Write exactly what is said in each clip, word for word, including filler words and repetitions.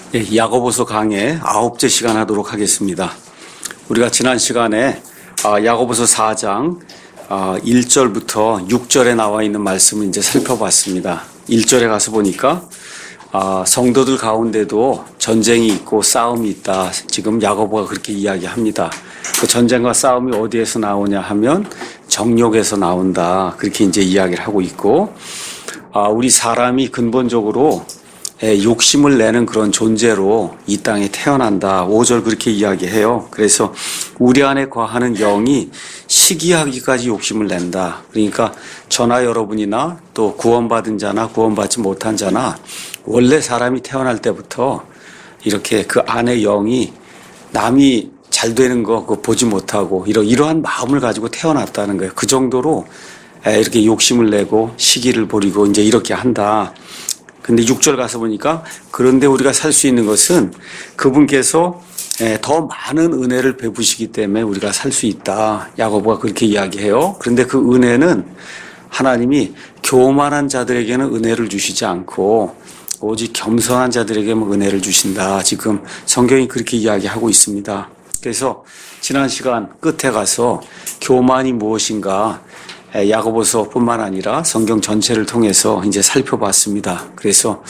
예, 야고보서 강의 아홉째 시간 하도록 하겠습니다. 우리가 지난 시간에 아, 야고보서 사 장 아, 일 절부터 육 절에 나와 있는 말씀을 이제 살펴봤습니다. 일 절에 가서 보니까 아, 성도들 가운데도 전쟁이 있고 싸움이 있다. 지금 야고보가 그렇게 이야기합니다. 그 전쟁과 싸움이 어디에서 나오냐 하면 정욕에서 나온다. 그렇게 이제 이야기를 하고 있고, 아, 우리 사람이 근본적으로 욕심을 내는 그런 존재로 이 땅에 태어난다. 오 절 그렇게 이야기해요. 그래서 우리 안에 거하는 영이 시기하기까지 욕심을 낸다. 그러니까 저나 여러분이나 또 구원받은 자나 구원받지 못한 자나 원래 사람이 태어날 때부터 이렇게 그 안에 영이 남이 잘 되는 거 그거 보지 못하고 이러, 이러한 마음을 가지고 태어났다는 거예요. 그 정도로 이렇게 욕심을 내고 시기를 부리고 이제 이렇게 한다. 근데 육 절 가서 보니까 그런데 우리가 살 수 있는 것은 그분께서 더 많은 은혜를 베푸시기 때문에 우리가 살 수 있다. 야고보가 그렇게 이야기해요. 그런데 그 은혜는 하나님이 교만한 자들에게는 은혜를 주시지 않고 오직 겸손한 자들에게만 은혜를 주신다. 지금 성경이 그렇게 이야기하고 있습니다. 그래서 지난 시간 끝에 가서 교만이 무엇인가 야고보서뿐만 아니라 성경 전체를 통해서 이제 살펴봤습니다. 그래서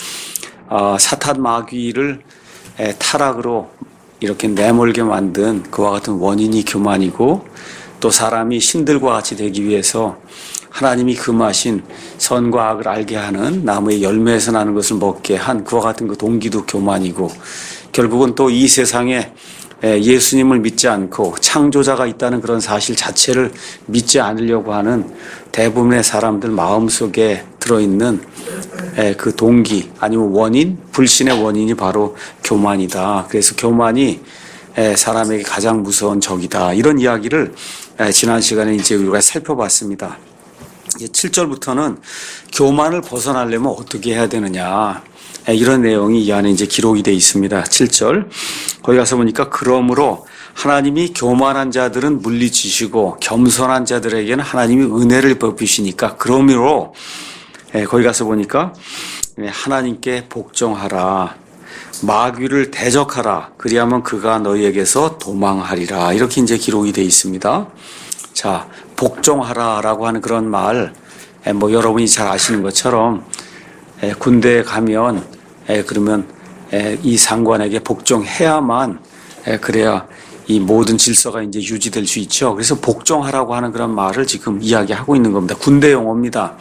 사탄 마귀를 타락으로 이렇게 내몰게 만든 그와 같은 원인이 교만이고, 또 사람이 신들과 같이 되기 위해서 하나님이 금하신 선과 악을 알게 하는 나무의 열매에서 나는 것을 먹게 한 그와 같은 그 동기도 교만이고, 결국은 또 이 세상에 예수님을 믿지 않고 창조자가 있다는 그런 사실 자체를 믿지 않으려고 하는 대부분의 사람들 마음속에 들어있는 그 동기 아니면 원인, 불신의 원인이 바로 교만이다. 그래서 교만이 사람에게 가장 무서운 적이다. 이런 이야기를 지난 시간에 이제 우리가 살펴봤습니다. 칠 절부터는 교만을 벗어나려면 어떻게 해야 되느냐. 이런 내용이 이 안에 이제 기록이 되어 있습니다. 칠 절. 거기 가서 보니까 그러므로 하나님이 교만한 자들은 물리치시고 겸손한 자들에게는 하나님이 은혜를 베푸시니까 그러므로 거기 가서 보니까 하나님께 복종하라. 마귀를 대적하라. 그리하면 그가 너희에게서 도망하리라. 이렇게 이제 기록이 되어 있습니다. 자, 복종하라라고 하는 그런 말, 뭐 여러분이 잘 아시는 것처럼 군대에 가면 그러면 이 상관에게 복종해야만 그래야 이 모든 질서가 이제 유지될 수 있죠. 그래서 복종하라고 하는 그런 말을 지금 이야기하고 있는 겁니다. 군대 용어입니다.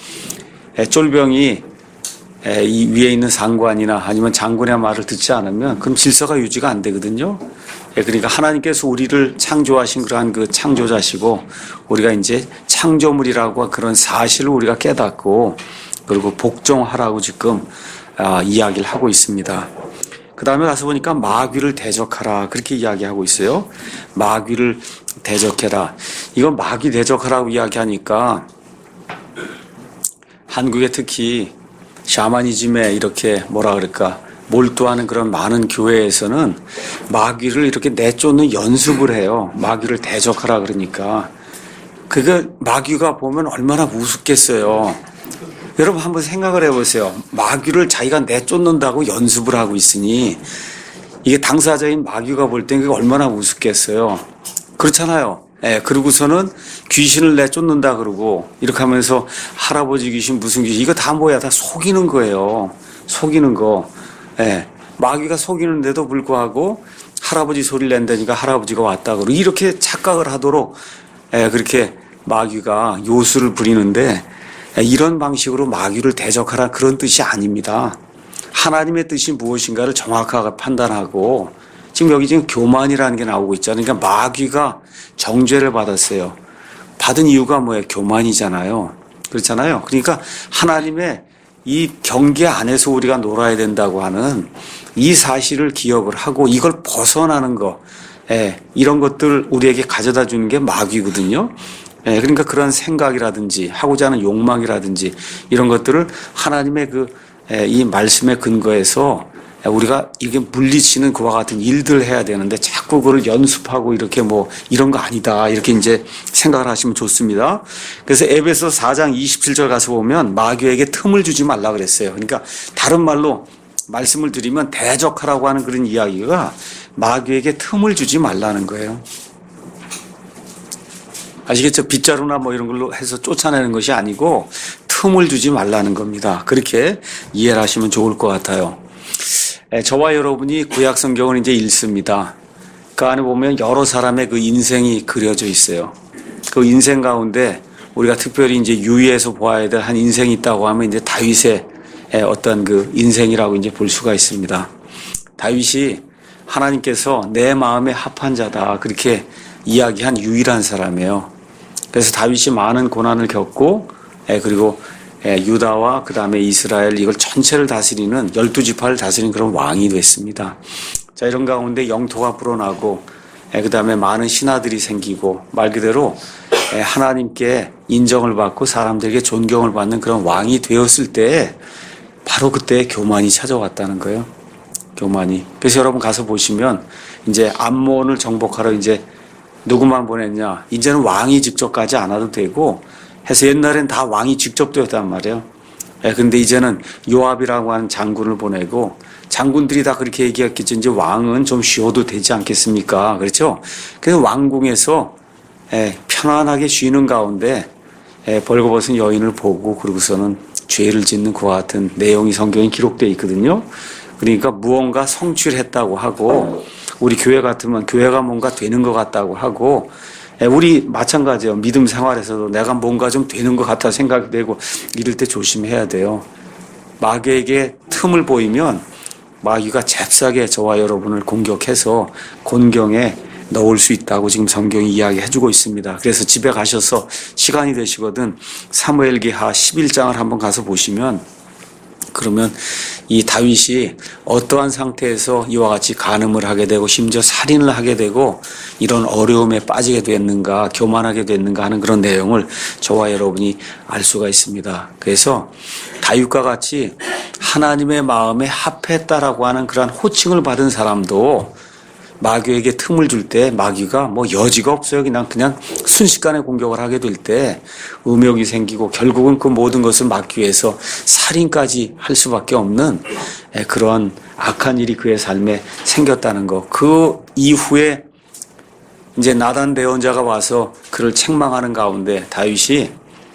쫄병이 이 위에 있는 상관이나 아니면 장군의 말을 듣지 않으면 그럼 질서가 유지가 안 되거든요. 그러니까 하나님께서 우리를 창조하신 그러한 그 창조자시고 우리가 이제 창조물이라고 그런 사실을 우리가 깨닫고 그리고 복종하라고 지금 아, 이야기를 하고 있습니다. 그 다음에 가서 보니까 마귀를 대적하라 그렇게 이야기하고 있어요. 마귀를 대적해라. 이건 마귀 대적하라고 이야기하니까 한국에 특히 샤머니즘에 이렇게 뭐라 그럴까 몰두하는 그런 많은 교회에서는 마귀를 이렇게 내쫓는 연습을 해요. 마귀를 대적하라 그러니까 그게 마귀가 보면 얼마나 우습겠어요. 여러분 한번 생각을 해보세요. 마귀를 자기가 내쫓는다고 연습을 하고 있으니 이게 당사자인 마귀가 볼 땐 그게 얼마나 우습겠어요. 그렇잖아요. 예, 그러고서는 귀신을 내쫓는다 그러고 이렇게 하면서 할아버지 귀신 무슨 귀신 이거 다 뭐야 다 속이는 거예요. 속이는 거. 예, 마귀가 속이는데도 불구하고 할아버지 소리를 낸다니까 할아버지가 왔다 그러고 이렇게 착각을 하도록 예, 그렇게 마귀가 요술을 부리는데 이런 방식으로 마귀를 대적하라 그런 뜻이 아닙니다. 하나님의 뜻이 무엇인가를 정확하게 판단하고 지금 여기 지금 교만이라는 게 나오고 있잖아요. 그러니까 마귀가 정죄를 받았어요. 받은 이유가 뭐예요? 교만이잖아요. 그렇잖아요. 그러니까 하나님의 이 경계 안에서 우리가 놀아야 된다고 하는 이 사실을 기억을 하고 이걸 벗어나는 거, 예, 이런 것들 우리에게 가져다 주는 게 마귀거든요. 예, 그러니까 그런 생각이라든지 하고자 하는 욕망이라든지 이런 것들을 하나님의 그, 예, 이 말씀의 근거에서 우리가 이게 물리치는 그와 같은 일들을 해야 되는데 자꾸 그걸 연습하고 이렇게 뭐 이런 거 아니다. 이렇게 이제 생각을 하시면 좋습니다. 그래서 에베소 사 장 이십칠 절 가서 보면 마귀에게 틈을 주지 말라 그랬어요. 그러니까 다른 말로 말씀을 드리면 대적하라고 하는 그런 이야기가 마귀에게 틈을 주지 말라는 거예요. 아시겠죠? 빗자루나 뭐 이런 걸로 해서 쫓아내는 것이 아니고 틈을 주지 말라는 겁니다. 그렇게 이해를 하시면 좋을 것 같아요. 에, 저와 여러분이 구약 성경을 이제 읽습니다. 그 안에 보면 여러 사람의 그 인생이 그려져 있어요. 그 인생 가운데 우리가 특별히 이제 유의해서 보아야 될 한 인생이 있다고 하면 이제 다윗의 어떤 그 인생이라고 이제 볼 수가 있습니다. 다윗이 하나님께서 내 마음에 합한 자다 그렇게 이야기한 유일한 사람이에요. 그래서 다윗이 많은 고난을 겪고 그리고 유다와 그 다음에 이스라엘 이걸 전체를 다스리는 열두 지파를 다스리는 그런 왕이 됐습니다. 자, 이런 가운데 영토가 불어나고 그 다음에 많은 신하들이 생기고 말 그대로 하나님께 인정을 받고 사람들에게 존경을 받는 그런 왕이 되었을 때 바로 그때 교만이 찾아왔다는 거예요. 교만이. 그래서 여러분 가서 보시면 이제 암몬을 정복하러 이제 누구만 보냈냐? 이제는 왕이 직접 가지 않아도 되고 해서 옛날엔 다 왕이 직접 되었단 말이에요. 예, 근데 이제는 요압이라고 하는 장군을 보내고 장군들이 다 그렇게 얘기했겠죠. 이제 왕은 좀 쉬어도 되지 않겠습니까? 그렇죠? 그래서 왕궁에서 예, 편안하게 쉬는 가운데 예, 벌거벗은 여인을 보고 그러고서는 죄를 짓는 그와 같은 내용이 성경에 기록되어 있거든요. 그러니까 무언가 성취를 했다고 하고 우리 교회 같으면 교회가 뭔가 되는 것 같다고 하고 우리 마찬가지예요. 믿음 생활에서도 내가 뭔가 좀 되는 것 같다 생각이 되고 이럴 때 조심해야 돼요. 마귀에게 틈을 보이면 마귀가 잽싸게 저와 여러분을 공격해서 곤경에 넣을 수 있다고 지금 성경이 이야기해주고 있습니다. 그래서 집에 가셔서 시간이 되시거든 사무엘기하 십일 장을 한번 가서 보시면 그러면 이 다윗이 어떠한 상태에서 이와 같이 간음을 하게 되고 심지어 살인을 하게 되고 이런 어려움에 빠지게 됐는가 교만하게 됐는가 하는 그런 내용을 저와 여러분이 알 수가 있습니다. 그래서 다윗과 같이 하나님의 마음에 합했다라고 하는 그런 호칭을 받은 사람도 마귀에게 틈을 줄 때 마귀가 뭐 여지가 없어요. 그냥 그냥 순식간에 공격을 하게 될 때 음욕이 생기고 결국은 그 모든 것을 막기 위해서 살인까지 할 수밖에 없는 그런 악한 일이 그의 삶에 생겼다는 거. 그 이후에 이제 나단 대언자가 와서 그를 책망하는 가운데 다윗이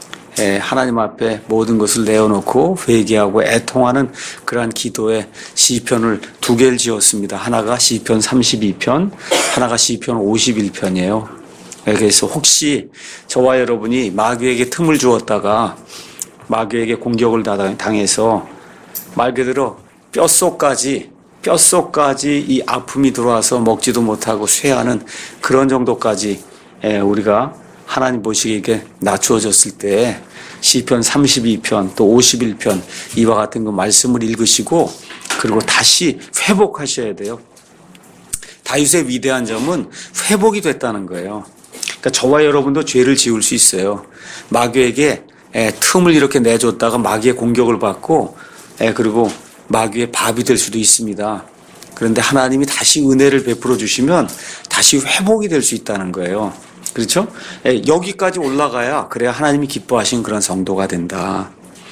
하나님 앞에 모든 것을 내어놓고 회개하고 애통하는 그러한 기도에 시편을 두 개를 지었습니다. 하나가 시편 삼십이 편, 하나가 시편 오십일 편이에요. 그래서 혹시 저와 여러분이 마귀에게 틈을 주었다가 마귀에게 공격을 당해서 말 그대로 뼛속까지 뼛속까지 이 아픔이 들어와서 먹지도 못하고 쇠하는 그런 정도까지 우리가 하나님 보시기에 낮추어졌을 때 시편 삼십이 편 또 오십일 편 이와 같은 그 말씀을 읽으시고 그리고 다시 회복하셔야 돼요. 다윗의 위대한 점은 회복이 됐다는 거예요. 그러니까 저와 여러분도 죄를 지을 수 있어요. 마귀에게 틈을 이렇게 내줬다가 마귀의 공격을 받고 그리고 마귀의 밥이 될 수도 있습니다. 그런데 하나님이 다시 은혜를 베풀어 주시면 다시 회복이 될 수 있다는 거예요. 그렇죠? 여기까지 올라가야 그래야 하나님이 기뻐하신 그런 성도가 된다.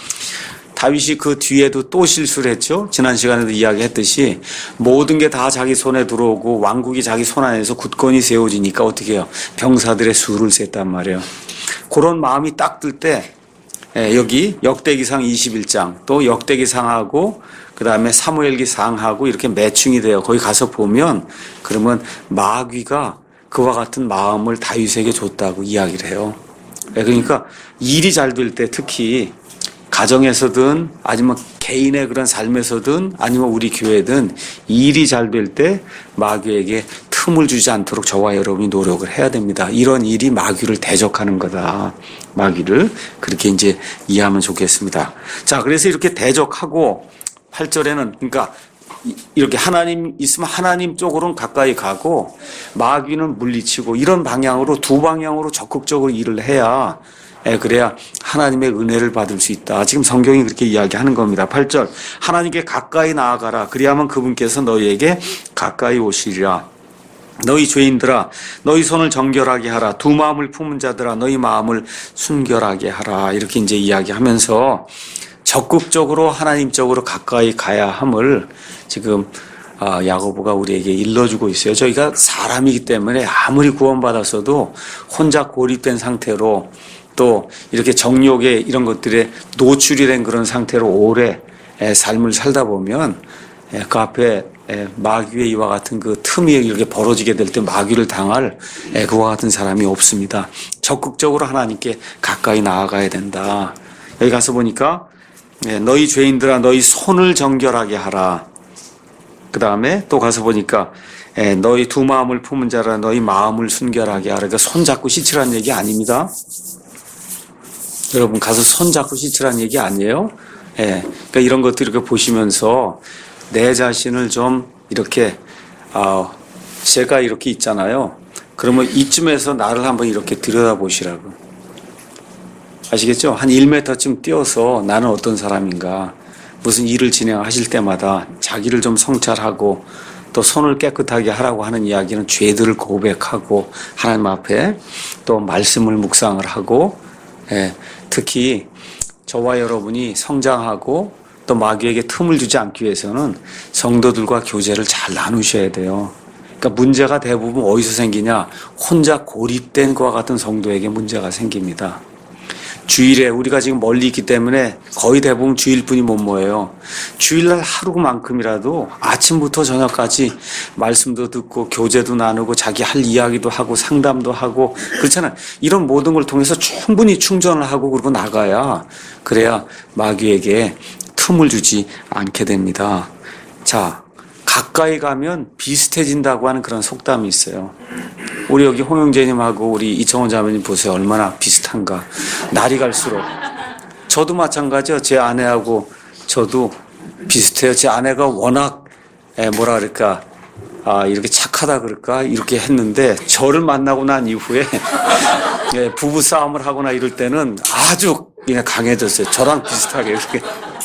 다윗이 그 뒤에도 또 실수를 했죠. 지난 시간에도 이야기했듯이 모든 게 다 자기 손에 들어오고 왕국이 자기 손 안에서 굳건히 세워지니까 어떻게 해요? 병사들의 수를 셌단 말이에요. 그런 마음이 딱 들 때 여기 역대기상 이십일 장 또 역대기상하고 그 다음에 사무엘기상하고 이렇게 매칭이 돼요. 거기 가서 보면 그러면 마귀가 그와 같은 마음을 다윗에게 줬다고 이야기를 해요. 그러니까 일이 잘 될 때 특히 가정에서든 아니면 개인의 그런 삶에서든 아니면 우리 교회든 일이 잘 될 때 마귀에게 틈을 주지 않도록 저와 여러분이 노력을 해야 됩니다. 이런 일이 마귀를 대적하는 거다. 마귀를 그렇게 이제 이해하면 좋겠습니다. 자, 그래서 이렇게 대적하고 팔 절에는 그러니까 이렇게 하나님 있으면 하나님 쪽으로는 가까이 가고 마귀는 물리치고 이런 방향으로 두 방향으로 적극적으로 일을 해야 그래야 하나님의 은혜를 받을 수 있다. 지금 성경이 그렇게 이야기하는 겁니다. 팔 절 하나님께 가까이 나아가라. 그리하면 그분께서 너희에게 가까이 오시리라. 너희 죄인들아 너희 손을 정결하게 하라. 두 마음을 품은 자들아 너희 마음을 순결하게 하라. 이렇게 이제 이야기하면서 적극적으로 하나님 쪽으로 가까이 가야 함을 지금 아, 야고보가 우리에게 일러주고 있어요. 저희가 사람이기 때문에 아무리 구원받았어도 혼자 고립된 상태로 또 이렇게 정욕에 이런 것들에 노출이 된 그런 상태로 오래 삶을 살다 보면 그 앞에 마귀의 이와 같은 그 틈이 이렇게 벌어지게 될 때 마귀를 당할 그와 같은 사람이 없습니다. 적극적으로 하나님께 가까이 나아가야 된다. 여기 가서 보니까 너희 죄인들아 너희 손을 정결하게 하라. 그 다음에 또 가서 보니까 너희 두 마음을 품은 자라 너희 마음을 순결하게 하라. 그러니까 손 잡고 씻으라는 얘기 아닙니다. 여러분 가서 손 잡고 씻으라는 얘기 아니에요. 예, 그러니까 이런 것들 이렇게 보시면서 내 자신을 좀 이렇게 아, 제가 이렇게 있잖아요. 그러면 이쯤에서 나를 한번 이렇게 들여다보시라고. 아시겠죠? 한 일 미터쯤 뛰어서 나는 어떤 사람인가. 무슨 일을 진행하실 때마다 자기를 좀 성찰하고 또 손을 깨끗하게 하라고 하는 이야기는 죄들을 고백하고 하나님 앞에 또 말씀을 묵상을 하고 예, 특히 저와 여러분이 성장하고 또 마귀에게 틈을 주지 않기 위해서는 성도들과 교제를 잘 나누셔야 돼요. 그러니까 문제가 대부분 어디서 생기냐? 혼자 고립된 것과 같은 성도에게 문제가 생깁니다. 주일에 우리가 지금 멀리 있기 때문에 거의 대부분 주일뿐이 못 모여요. 주일날 하루만큼이라도 아침부터 저녁까지 말씀도 듣고 교제도 나누고 자기 할 이야기도 하고 상담도 하고 그렇잖아요. 이런 모든 걸 통해서 충분히 충전을 하고 그러고 나가야 그래야 마귀에게 틈을 주지 않게 됩니다. 자, 가까이 가면 비슷해진다고 하는 그런 속담이 있어요. 우리 여기 홍영재님하고 우리 이청원 자매님 보세요. 얼마나 비슷한가. 날이 갈수록. 저도 마찬가지요. 제 아내하고 저도 비슷해요. 제 아내가 워낙 뭐라 그럴까 아, 이렇게 착하다 그럴까 이렇게 했는데 저를 만나고 난 이후에 부부 싸움을 하거나 이럴 때는 아주 그냥 강해졌어요. 저랑 비슷하게 이렇게.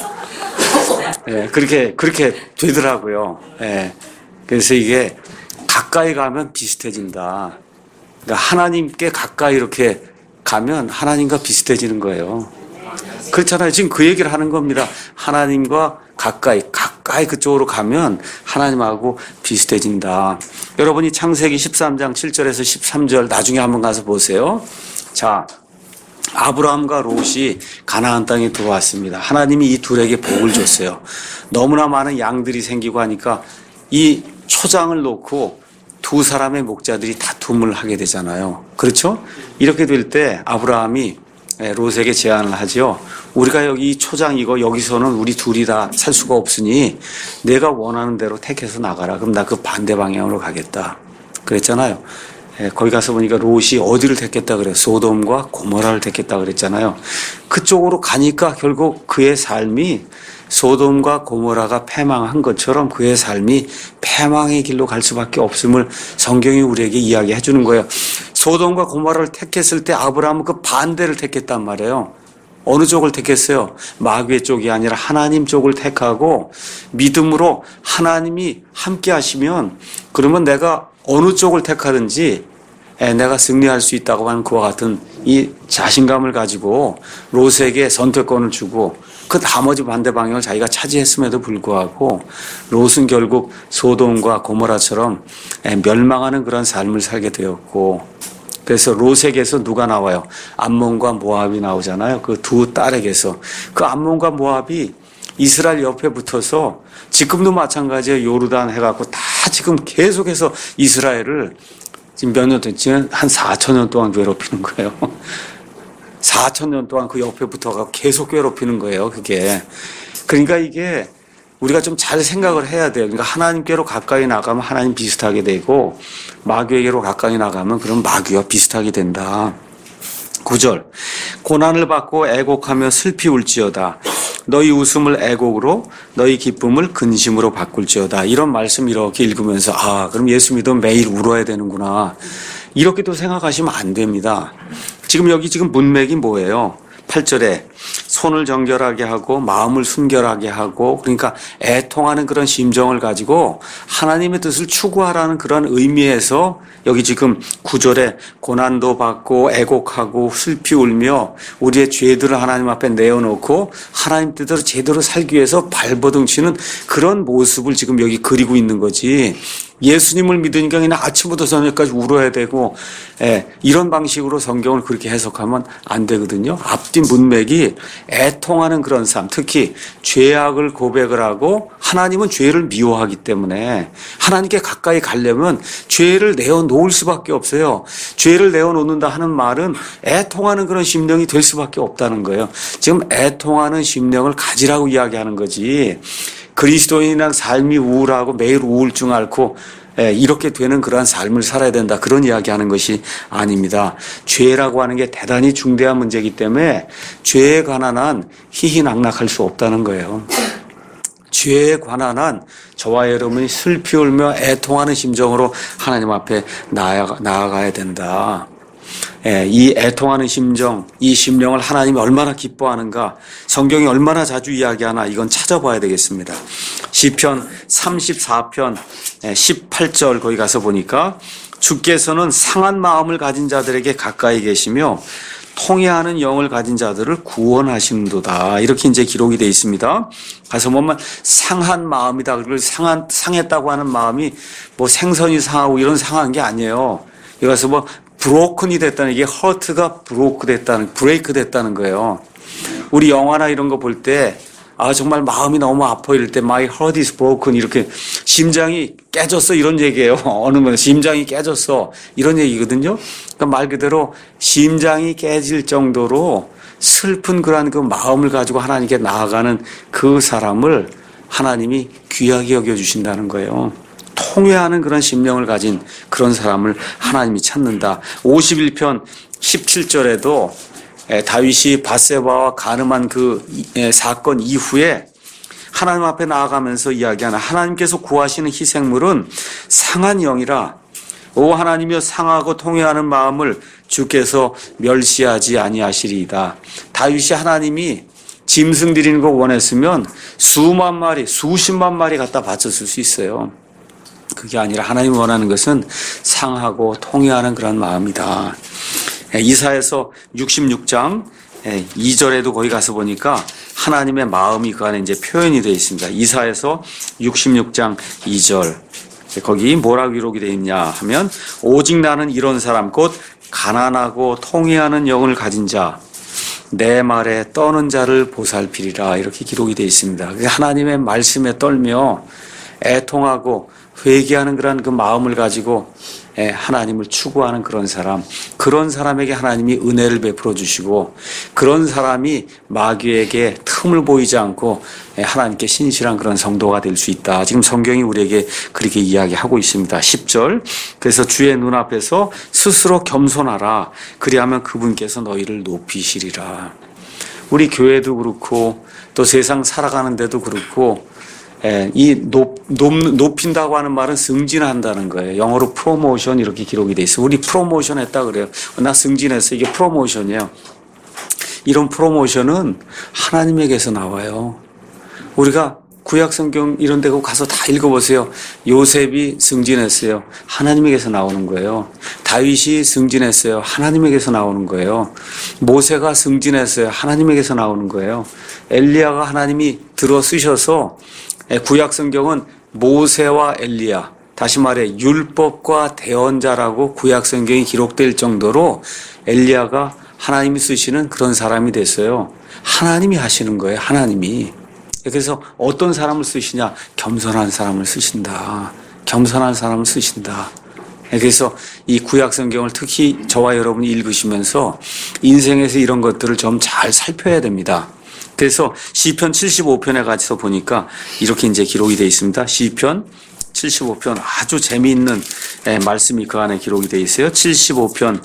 예, 그렇게, 그렇게 되더라고요. 예. 그래서 이게 가까이 가면 비슷해진다. 그러니까 하나님께 가까이 이렇게 가면 하나님과 비슷해지는 거예요. 그렇잖아요. 지금 그 얘기를 하는 겁니다. 하나님과 가까이, 가까이 그쪽으로 가면 하나님하고 비슷해진다. 여러분이 창세기 십삼 장 칠 절에서 십삼 절 나중에 한번 가서 보세요. 자. 아브라함과 롯이 가나안 땅에 들어왔습니다. 하나님이 이 둘에게 복을 줬어요. 너무나 많은 양들이 생기고 하니까 이 초장을 놓고 두 사람의 목자들이 다툼을 하게 되잖아요. 그렇죠? 이렇게 될 때 아브라함이 롯에게 제안을 하죠. 우리가 여기 초장이고 여기서는 우리 둘이 다 살 수가 없으니 내가 원하는 대로 택해서 나가라. 그럼 나 그 반대 방향으로 가겠다. 그랬잖아요. 예, 거기 가서 보니까 롯이 어디를 택했다 그래요? 소돔과 고모라를 택했다 그랬잖아요. 그쪽으로 가니까 결국 그의 삶이 소돔과 고모라가 패망한 것처럼 그의 삶이 패망의 길로 갈 수밖에 없음을 성경이 우리에게 이야기해 주는 거예요. 소돔과 고모라를 택했을 때 아브라함은 그 반대를 택했단 말이에요. 어느 쪽을 택했어요? 마귀의 쪽이 아니라 하나님 쪽을 택하고 믿음으로 하나님이 함께 하시면 그러면 내가 어느 쪽을 택하든지 내가 승리할 수 있다고 하는 그와 같은 이 자신감을 가지고 롯에게 선택권을 주고 그 나머지 반대 방향을 자기가 차지했음에도 불구하고 롯은 결국 소돔과 고모라처럼 멸망하는 그런 삶을 살게 되었고 그래서 롯에게서 누가 나와요? 암몬과 모압이 나오잖아요. 그 두 딸에게서. 그 암몬과 모압이 이스라엘 옆에 붙어서 지금도 마찬가지예요. 요르단 해갖고 다 지금 계속해서 이스라엘을 지금 몇 년 됐지? 한 사천 년 동안 괴롭히는 거예요. 사천 년 동안 그 옆에 붙어가고 계속 괴롭히는 거예요. 그게. 그러니까 이게 우리가 좀 잘 생각을 해야 돼요. 그러니까 하나님께로 가까이 나가면 하나님 비슷하게 되고 마귀에게로 가까이 나가면 그럼 마귀와 비슷하게 된다. 구 절 고난을 받고 애곡하며 슬피 울지어다. 너희 웃음을 애곡으로 너희 기쁨을 근심으로 바꿀지어다. 이런 말씀 이렇게 읽으면서 아 그럼 예수 믿으면 매일 울어야 되는구나. 이렇게도 생각하시면 안 됩니다. 지금 여기 지금 문맥이 뭐예요? 팔 절에 손을 정결하게 하고 마음을 순결하게 하고, 그러니까 애통하는 그런 심정을 가지고 하나님의 뜻을 추구하라는 그런 의미에서 여기 지금 구절에 고난도 받고 애곡하고 슬피 울며 우리의 죄들을 하나님 앞에 내어놓고 하나님 뜻대로 제대로 살기 위해서 발버둥치는 그런 모습을 지금 여기 그리고 있는 거지. 예수님을 믿으니까 그냥 아침부터 저녁까지 울어야 되고, 예, 이런 방식으로 성경을 그렇게 해석하면 안 되거든요. 앞뒤 문맥이 애통하는 그런 삶, 특히 죄악을 고백을 하고 하나님은 죄를 미워하기 때문에 하나님께 가까이 가려면 죄를 내어놓을 수밖에 없어요. 죄를 내어놓는다 하는 말은 애통하는 그런 심령이 될 수밖에 없다는 거예요. 지금 애통하는 심령을 가지라고 이야기하는 거지. 그리스도인이랑 삶이 우울하고 매일 우울증 앓고 이렇게 되는 그러한 삶을 살아야 된다, 그런 이야기하는 것이 아닙니다. 죄라고 하는 게 대단히 중대한 문제이기 때문에 죄에 관한 한 희희낙낙할 수 없다는 거예요. 죄에 관한 한 저와 여러분이 슬피 울며 애통하는 심정으로 하나님 앞에 나아가, 나아가야 된다. 예, 이 애통하는 심정, 이 심령을 하나님이 얼마나 기뻐하는가, 성경이 얼마나 자주 이야기하나, 이건 찾아봐야 되겠습니다. 시편 삼십사 편 십팔 절 거기 가서 보니까 주께서는 상한 마음을 가진 자들에게 가까이 계시며 통회하는 영을 가진 자들을 구원하시는도다, 이렇게 이제 기록이 되어 있습니다. 가서 보면 상한 마음이다. 그걸 상한, 상했다고 하는 마음이 뭐 생선이 상하고 이런 상한 게 아니에요. 여기서 뭐 브로큰이 됐다는, 이게 허트가 브로크 됐다는, 브레이크 됐다는 거예요. 우리 영화나 이런 거 볼 때, 아, 정말 마음이 너무 아파 이럴 때, my heart is broken, 이렇게 심장이 깨졌어, 이런 얘기예요. 어느 분 심장이 깨졌어, 이런 얘기거든요. 그러니까 말 그대로 심장이 깨질 정도로 슬픈 그러한 그 마음을 가지고 하나님께 나아가는 그 사람을 하나님이 귀하게 여겨주신다는 거예요. 통회하는 그런 심령을 가진 그런 사람을 하나님이 찾는다. 오십일 편 십칠 절에도 다윗이 밧세바와 간음한 그 사건 이후에 하나님 앞에 나아가면서 이야기하는, 하나님께서 구하시는 희생물은 상한 영이라 오 하나님이여 상하고 통회하는 마음을 주께서 멸시하지 아니하시리이다. 다윗이 하나님이 짐승 드리는 거 원했으면 수만 마리, 수십만 마리 갖다 바쳤을 수 있어요. 그게 아니라 하나님이 원하는 것은 상하고 통회하는 그런 마음이다. 이사야서 육십육 장 이 절에도 거기 가서 보니까 하나님의 마음이 그 안에 이제 표현이 되어 있습니다. 이사야서 육십육 장 이 절. 거기 뭐라고 기록이 되어 있냐 하면, 오직 나는 이런 사람 곧 가난하고 통회하는 영을 가진 자, 내 말에 떠는 자를 보살피리라, 이렇게 기록이 되어 있습니다. 하나님의 말씀에 떨며 애통하고 회개하는 그런 그 마음을 가지고 하나님을 추구하는 그런 사람, 그런 사람에게 하나님이 은혜를 베풀어 주시고, 그런 사람이 마귀에게 틈을 보이지 않고 하나님께 신실한 그런 성도가 될 수 있다. 지금 성경이 우리에게 그렇게 이야기하고 있습니다. 십 절. 그래서 주의 눈앞에서 스스로 겸손하라. 그리하면 그분께서 너희를 높이시리라. 우리 교회도 그렇고 또 세상 살아가는 데도 그렇고, 예, 이 높, 높, 높인다고 하는 말은 승진한다는 거예요. 영어로 프로모션 이렇게 기록이 돼 있어요. 우리 프로모션 했다 그래요. 나 승진했어. 이게 프로모션이에요. 이런 프로모션은 하나님에게서 나와요. 우리가 구약성경 이런 데 가서 다 읽어보세요. 요셉이 승진했어요. 하나님에게서 나오는 거예요. 다윗이 승진했어요. 하나님에게서 나오는 거예요. 모세가 승진했어요. 하나님에게서 나오는 거예요. 엘리야가 하나님이 들어 쓰셔서, 구약성경은 모세와 엘리야, 다시 말해 율법과 대언자라고 구약성경이 기록될 정도로 엘리야가 하나님이 쓰시는 그런 사람이 됐어요. 하나님이 하시는 거예요. 하나님이. 그래서 어떤 사람을 쓰시냐? 겸손한 사람을 쓰신다. 겸손한 사람을 쓰신다. 그래서 이 구약성경을 특히 저와 여러분이 읽으시면서 인생에서 이런 것들을 좀 잘 살펴야 됩니다. 그래서 시편 칠십오 편에 가서 보니까 이렇게 이제 기록이 되어 있습니다. 시편 칠십오 편 아주 재미있는 말씀이 그 안에 기록이 되어 있어요. 칠십오 편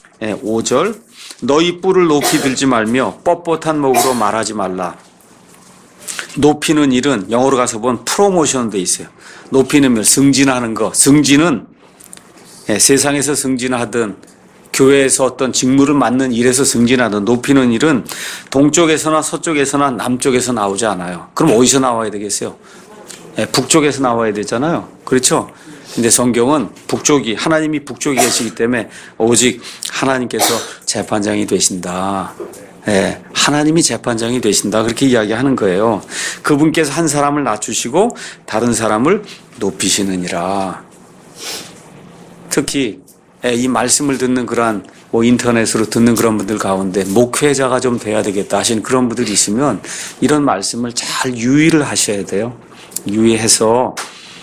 오 절. 너희 뿔을 높이 들지 말며 뻣뻣한 목으로 말하지 말라. 높이는 일은 영어로 가서 보면 프로모션 돼 있어요. 높이는 일, 승진하는 거. 승진은 세상에서 승진하든 교회에서 어떤 직무를 맡는 일에서 승진하든 높이는 일은 동쪽에서나 서쪽에서나 남쪽에서 나오지 않아요. 그럼 어디서 나와야 되겠어요? 예, 북쪽에서 나와야 되잖아요. 그렇죠? 근데 성경은 북쪽이, 하나님이 북쪽에 계시기 때문에 오직 하나님께서 재판장이 되신다. 예, 하나님이 재판장이 되신다. 그렇게 이야기하는 거예요. 그분께서 한 사람을 낮추시고 다른 사람을 높이시느니라. 특히 이 말씀을 듣는 그러한 뭐 인터넷으로 듣는 그런 분들 가운데 목회자가 좀 돼야 되겠다 하시는 그런 분들이 있으면 이런 말씀을 잘 유의를 하셔야 돼요. 유의해서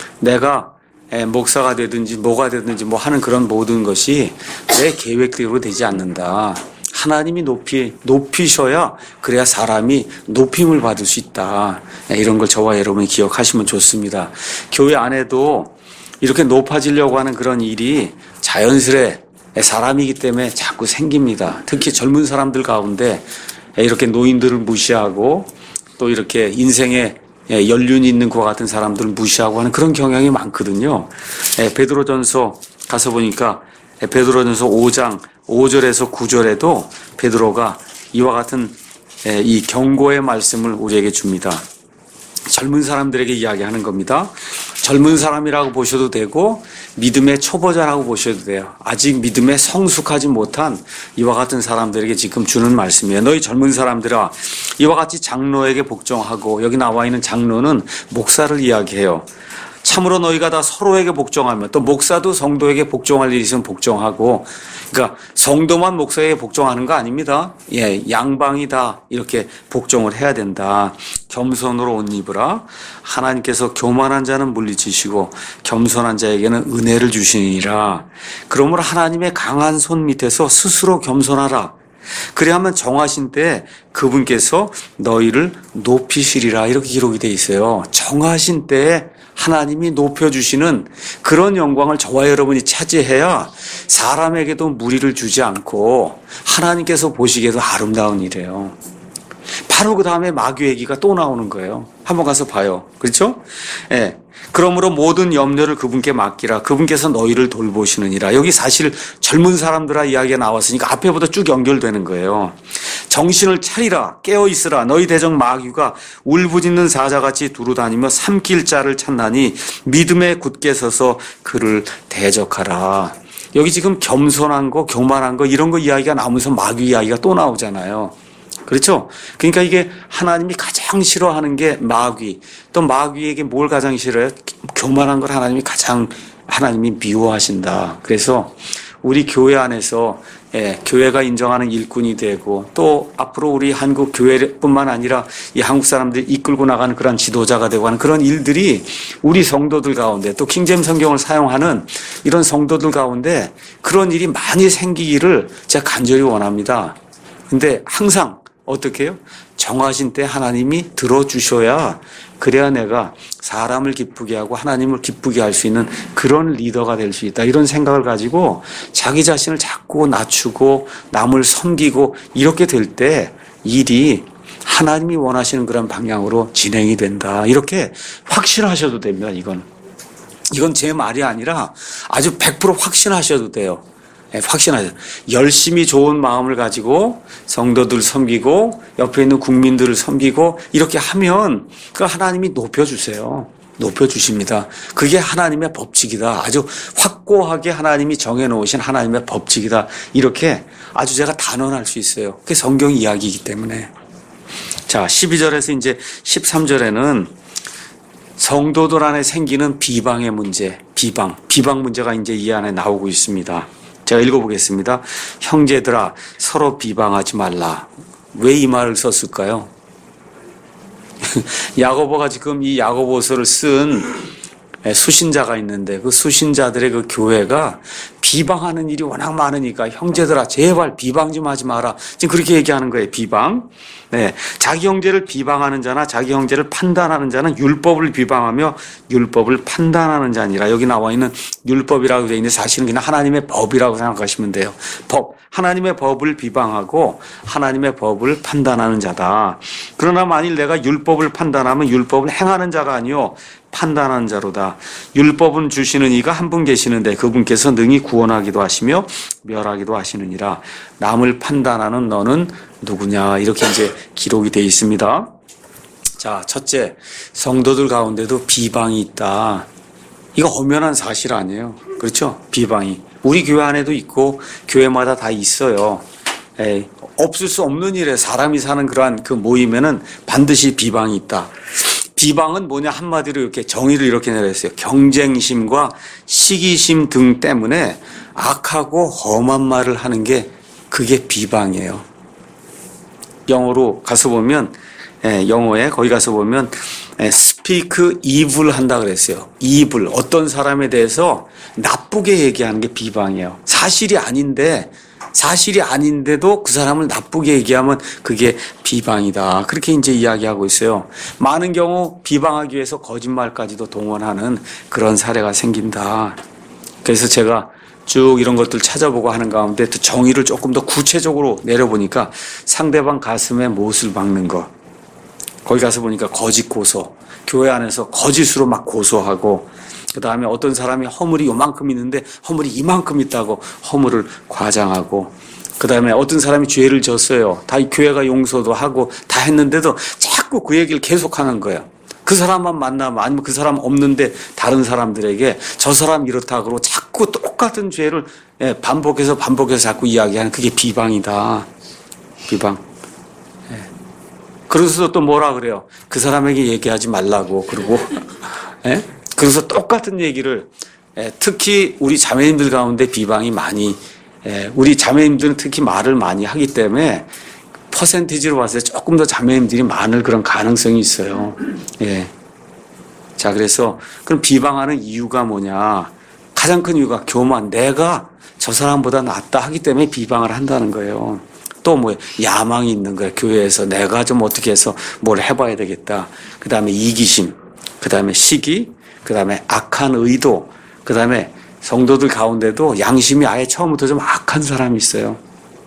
내가 목사가 되든지 뭐가 되든지 뭐 하는 그런 모든 것이 내 계획대로 되지 않는다. 하나님이 높이, 높이셔야 그래야 사람이 높임을 받을 수 있다. 이런 걸 저와 여러분이 기억하시면 좋습니다. 교회 안에도 이렇게 높아지려고 하는 그런 일이 자연스레 사람이기 때문에 자꾸 생깁니다. 특히 젊은 사람들 가운데 이렇게 노인들을 무시하고 또 이렇게 인생에 연륜이 있는 그와 같은 사람들을 무시하고 하는 그런 경향이 많거든요. 베드로전서 가서 보니까 베드로전서 오 장 오 절에서 구 절에도 베드로가 이와 같은 이 경고의 말씀을 우리에게 줍니다. 젊은 사람들에게 이야기하는 겁니다. 젊은 사람이라고 보셔도 되고 믿음의 초보자라고 보셔도 돼요. 아직 믿음에 성숙하지 못한 이와 같은 사람들에게 지금 주는 말씀이에요. 너희 젊은 사람들아, 이와 같이 장로에게 복종하고, 여기 나와 있는 장로는 목사를 이야기해요. 참으로 너희가 다 서로에게 복종하며, 또 목사도 성도에게 복종할 일이 있으면 복종하고, 그러니까 성도만 목사에게 복종하는 거 아닙니다. 예, 양방이 다 이렇게 복종을 해야 된다. 겸손으로 옷 입으라. 하나님께서 교만한 자는 물리치시고 겸손한 자에게는 은혜를 주시니라. 그러므로 하나님의 강한 손 밑에서 스스로 겸손하라. 그래야만 정하신 때 그분께서 너희를 높이시리라. 이렇게 기록이 되어 있어요. 정하신 때에 하나님이 높여주시는 그런 영광을 저와 여러분이 차지해야 사람에게도 무리를 주지 않고 하나님께서 보시기에도 아름다운 일이에요. 바로 그 다음에 마귀 얘기가 또 나오는 거예요. 한번 가서 봐요. 그렇죠? 예. 그러므로 모든 염려를 그분께 맡기라. 그분께서 너희를 돌보시느니라. 여기 사실 젊은 사람들아 이야기가 나왔으니까 앞에보다 쭉 연결되는 거예요. 정신을 차리라. 깨어있으라. 너희 대적 마귀가 울부짖는 사자같이 두루다니며 삼킬 자를 찾나니 믿음에 굳게 서서 그를 대적하라. 여기 지금 겸손한 거, 교만한 거 이런 거 이야기가 나오면서 마귀 이야기가 또 나오잖아요. 그렇죠? 그러니까 이게 하나님이 가장 싫어하는 게 마귀. 또 마귀에게 뭘 가장 싫어요? 교만한 걸 하나님이 가장 하나님이 미워하신다. 그래서 우리 교회 안에서 예, 교회가 인정하는 일꾼이 되고 또 앞으로 우리 한국 교회뿐만 아니라 이 한국 사람들이 이끌고 나가는 그런 지도자가 되고 하는 그런 일들이 우리 성도들 가운데 또 킹제임 성경을 사용하는 이런 성도들 가운데 그런 일이 많이 생기기를 제가 간절히 원합니다. 근데 항상 어떻게 해요? 정하신 때 하나님이 들어주셔야 그래야 내가 사람을 기쁘게 하고 하나님을 기쁘게 할 수 있는 그런 리더가 될 수 있다. 이런 생각을 가지고 자기 자신을 자꾸 낮추고 남을 섬기고 이렇게 될 때 일이 하나님이 원하시는 그런 방향으로 진행이 된다. 이렇게 확신하셔도 됩니다. 이건. 이건 제 말이 아니라 아주 백 퍼센트 확신하셔도 돼요. 네, 확신하죠. 열심히 좋은 마음을 가지고 성도들 섬기고 옆에 있는 국민들을 섬기고 이렇게 하면 그 하나님이 높여주세요. 높여주십니다. 그게 하나님의 법칙이다. 아주 확고하게 하나님이 정해놓으신 하나님의 법칙이다. 이렇게 아주 제가 단언할 수 있어요. 그게 성경 이야기이기 때문에. 자, 십이 절에서 이제 십삼 절에는 성도들 안에 생기는 비방의 문제, 비방, 비방 문제가 이제 이 안에 나오고 있습니다. 제가 읽어보겠습니다. 형제들아 서로 비방하지 말라. 왜 이 말을 썼을까요? 야고보가 지금 이 야고보서를 쓴 수신자가 있는데 그 수신자들의 그 교회가 비방하는 일이 워낙 많으니까 형제들아 제발 비방 좀 하지 마라. 지금 그렇게 얘기하는 거예요. 비방. 네, 자기 형제를 비방하는 자나 자기 형제를 판단하는 자는 율법을 비방하며 율법을 판단하는 자니라. 여기 나와 있는 율법이라고 되어 있는데 사실은 그냥 하나님의 법이라고 생각하시면 돼요. 법. 하나님의 법을 비방하고 하나님의 법을 판단하는 자다. 그러나 만일 내가 율법을 판단하면 율법을 행하는 자가 아니요 판단하는 자로다. 율법은 주시는 이가 한 분 계시는데 그분께서 능히 구원하기도 하시며 멸하기도 하시느니라. 남을 판단하는 너는 누구냐, 이렇게 이제 기록이 되어 있습니다. 자, 첫째, 성도들 가운데도 비방이 있다. 이거 엄연한 사실 아니에요. 그렇죠? 비방이. 우리 교회 안에도 있고 교회마다 다 있어요. 에이, 없을 수 없는 일에 사람이 사는 그러한 그 모임에는 반드시 비방이 있다. 비방은 뭐냐, 한마디로 이렇게 정의를 이렇게 내렸어요. 경쟁심과 시기심 등 때문에 악하고 험한 말을 하는 게 그게 비방이에요. 영어로 가서 보면, 예, 영어에 거기 가서 보면 예, speak evil 한다 그랬어요. evil, 어떤 사람에 대해서 나쁘게 얘기하는 게 비방이에요. 사실이 아닌데 사실이 아닌데도 그 사람을 나쁘게 얘기하면 그게 비방이다. 그렇게 이제 이야기하고 있어요. 많은 경우 비방하기 위해서 거짓말까지도 동원하는 그런 사례가 생긴다. 그래서 제가 쭉 이런 것들 찾아보고 하는 가운데 또 정의를 조금 더 구체적으로 내려보니까 상대방 가슴에 못을 박는 것. 거기 가서 보니까 거짓 고소. 교회 안에서 거짓으로 막 고소하고, 그 다음에 어떤 사람이 허물이 요만큼 있는데 허물이 이만큼 있다고 허물을 과장하고, 그 다음에 어떤 사람이 죄를 졌어요. 다 교회가 용서도 하고 다 했는데도 자꾸 그 얘기를 계속하는 거예요. 그 사람만 만나면, 아니면 그 사람 없는데 다른 사람들에게 저 사람 이렇다 그러고 자꾸 똑같은 죄를 반복해서 반복해서 자꾸 이야기하는, 그게 비방이다. 비방. 그래서 또 뭐라 그래요? 그 사람에게 얘기하지 말라고 그러고, 예? 그래서 똑같은 얘기를, 예, 특히 우리 자매님들 가운데 비방이 많이, 예, 우리 자매님들은 특히 말을 많이 하기 때문에 퍼센티지로 봤을 때 조금 더 자매님들이 많을 그런 가능성이 있어요. 예. 자, 그래서 그럼 비방하는 이유가 뭐냐? 가장 큰 이유가 교만, 내가 저 사람보다 낫다 하기 때문에 비방을 한다는 거예요. 또 뭐 야망이 있는 거야. 교회에서 내가 좀 어떻게 해서 뭘 해봐야 되겠다. 그 다음에 이기심, 그 다음에 시기, 그 다음에 악한 의도, 그 다음에 성도들 가운데도 양심이 아예 처음부터 좀 악한 사람이 있어요.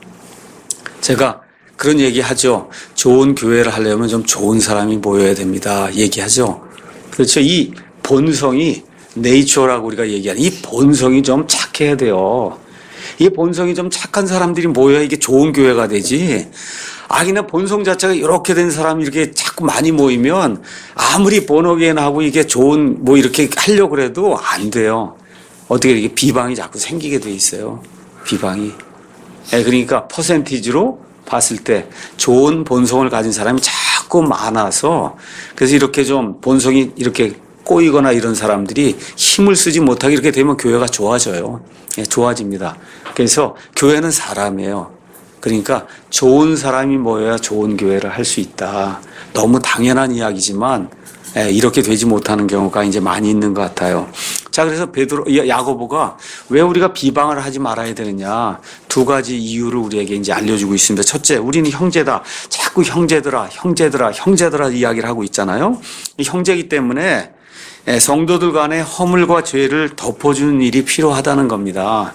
제가 그런 얘기하죠. 좋은 교회를 하려면 좀 좋은 사람이 모여야 됩니다. 얘기하죠. 그렇죠. 이 본성이, 네이처라고 우리가 얘기하는 이 본성이 좀 착해야 돼요. 이 본성이 좀 착한 사람들이 모여야 이게 좋은 교회가 되지. 아, 그냥 본성 자체가 이렇게 된 사람이 이렇게 자꾸 많이 모이면 아무리 본어게인하고 이게 좋은 뭐 이렇게 하려고 그래도 안 돼요. 어떻게 이게 비방이 자꾸 생기게 돼 있어요. 비방이. 예, 그러니까 퍼센티지로 봤을 때 좋은 본성을 가진 사람이 자꾸 많아서, 그래서 이렇게 좀 본성이 이렇게 꼬이거나 이런 사람들이 힘을 쓰지 못하게 이렇게 되면 교회가 좋아져요. 예, 좋아집니다. 그래서 교회는 사람이에요. 그러니까 좋은 사람이 모여야 좋은 교회를 할 수 있다. 너무 당연한 이야기지만 예, 이렇게 되지 못하는 경우가 이제 많이 있는 것 같아요. 자, 그래서 베드로, 야고보가 왜 우리가 비방을 하지 말아야 되느냐, 두 가지 이유를 우리에게 이제 알려주고 있습니다. 첫째, 우리는 형제다. 자꾸 형제들아, 형제들아, 형제들아 이야기를 하고 있잖아요. 이 형제이기 때문에 성도들 간의 허물과 죄를 덮어주는 일이 필요하다는 겁니다.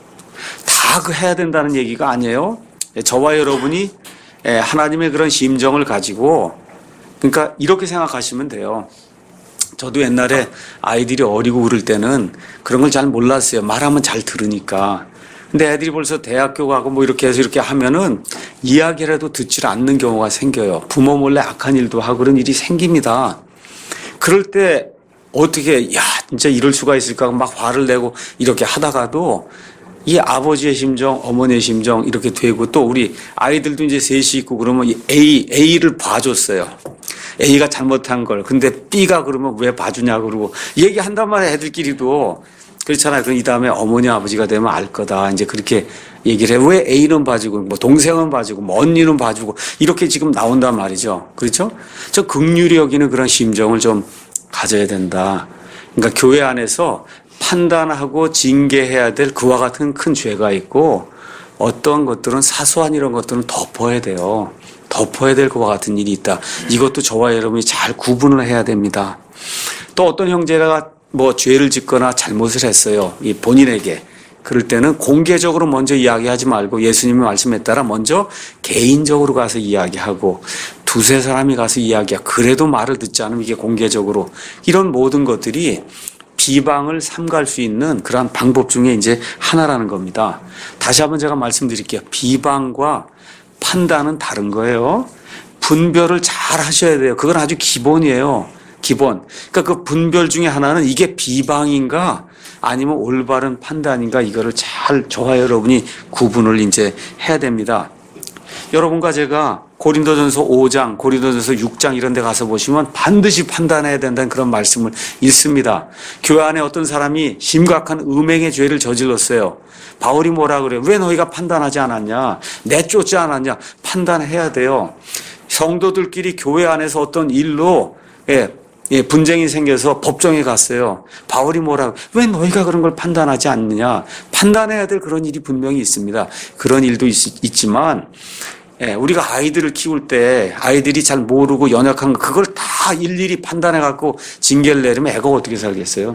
다 그 해야 된다는 얘기가 아니에요. 저와 여러분이 하나님의 그런 심정을 가지고, 그러니까 이렇게 생각하시면 돼요. 저도 옛날에 아이들이 어리고 그럴 때는 그런 걸 잘 몰랐어요. 말하면 잘 들으니까. 근데 애들이 벌써 대학교 가고 뭐 이렇게 해서 이렇게 하면은 이야기라도 듣질 않는 경우가 생겨요. 부모 몰래 악한 일도 하고 그런 일이 생깁니다. 그럴 때 어떻게, 야, 진짜 이럴 수가 있을까 막 화를 내고 이렇게 하다가도 이 아버지의 심정, 어머니의 심정 이렇게 되고, 또 우리 아이들도 이제 셋이 있고 그러면 이 A, A를 봐줬어요. A가 잘못한 걸. 근데 B가 그러면 왜 봐주냐고 그러고 얘기한단 말이에요. 애들끼리도. 그렇잖아요. 그럼 이 다음에 어머니, 아버지가 되면 알 거다. 이제 그렇게 얘기를 해. 왜 A는 봐주고, 뭐 동생은 봐주고, 뭐 언니는 봐주고, 이렇게 지금 나온단 말이죠. 그렇죠? 저 긍휼히 여기는 그런 심정을 좀 가져야 된다. 그러니까 교회 안에서 판단하고 징계해야 될 그와 같은 큰 죄가 있고, 어떤 것들은 사소한 이런 것들은 덮어야 돼요. 덮어야 될 것과 같은 일이 있다. 이것도 저와 여러분이 잘 구분을 해야 됩니다. 또 어떤 형제가 뭐 죄를 짓거나 잘못을 했어요. 이 본인에게. 그럴 때는 공개적으로 먼저 이야기하지 말고 예수님의 말씀에 따라 먼저 개인적으로 가서 이야기하고, 두세 사람이 가서 이야기야. 그래도 말을 듣지 않으면 이게 공개적으로. 이런 모든 것들이 비방을 삼갈 수 있는 그러한 방법 중에 이제 하나라는 겁니다. 다시 한번 제가 말씀드릴게요. 비방과 판단은 다른 거예요. 분별을 잘 하셔야 돼요. 그건 아주 기본이에요. 기본. 그러니까 그 분별 중에 하나는 이게 비방인가 아니면 올바른 판단인가 이거를 잘 저와 여러분이 구분을 이제 해야 됩니다. 여러분과 제가 고린도전서 오 장, 고린도전서 육 장 이런 데 가서 보시면 반드시 판단해야 된다는 그런 말씀을 읽습니다. 교회 안에 어떤 사람이 심각한 음행의 죄를 저질렀어요. 바울이 뭐라 그래요? 왜 너희가 판단하지 않았냐? 내쫓지 않았냐? 판단해야 돼요. 성도들끼리 교회 안에서 어떤 일로 예, 예, 분쟁이 생겨서 법정에 갔어요. 바울이 뭐라고? 왜 너희가 그런 걸 판단하지 않느냐? 판단해야 될 그런 일이 분명히 있습니다. 그런 일도 있, 있지만 예, 우리가 아이들을 키울 때 아이들이 잘 모르고 연약한 거 그걸 다 일일이 판단해 갖고 징계를 내리면 애가 어떻게 살겠어요?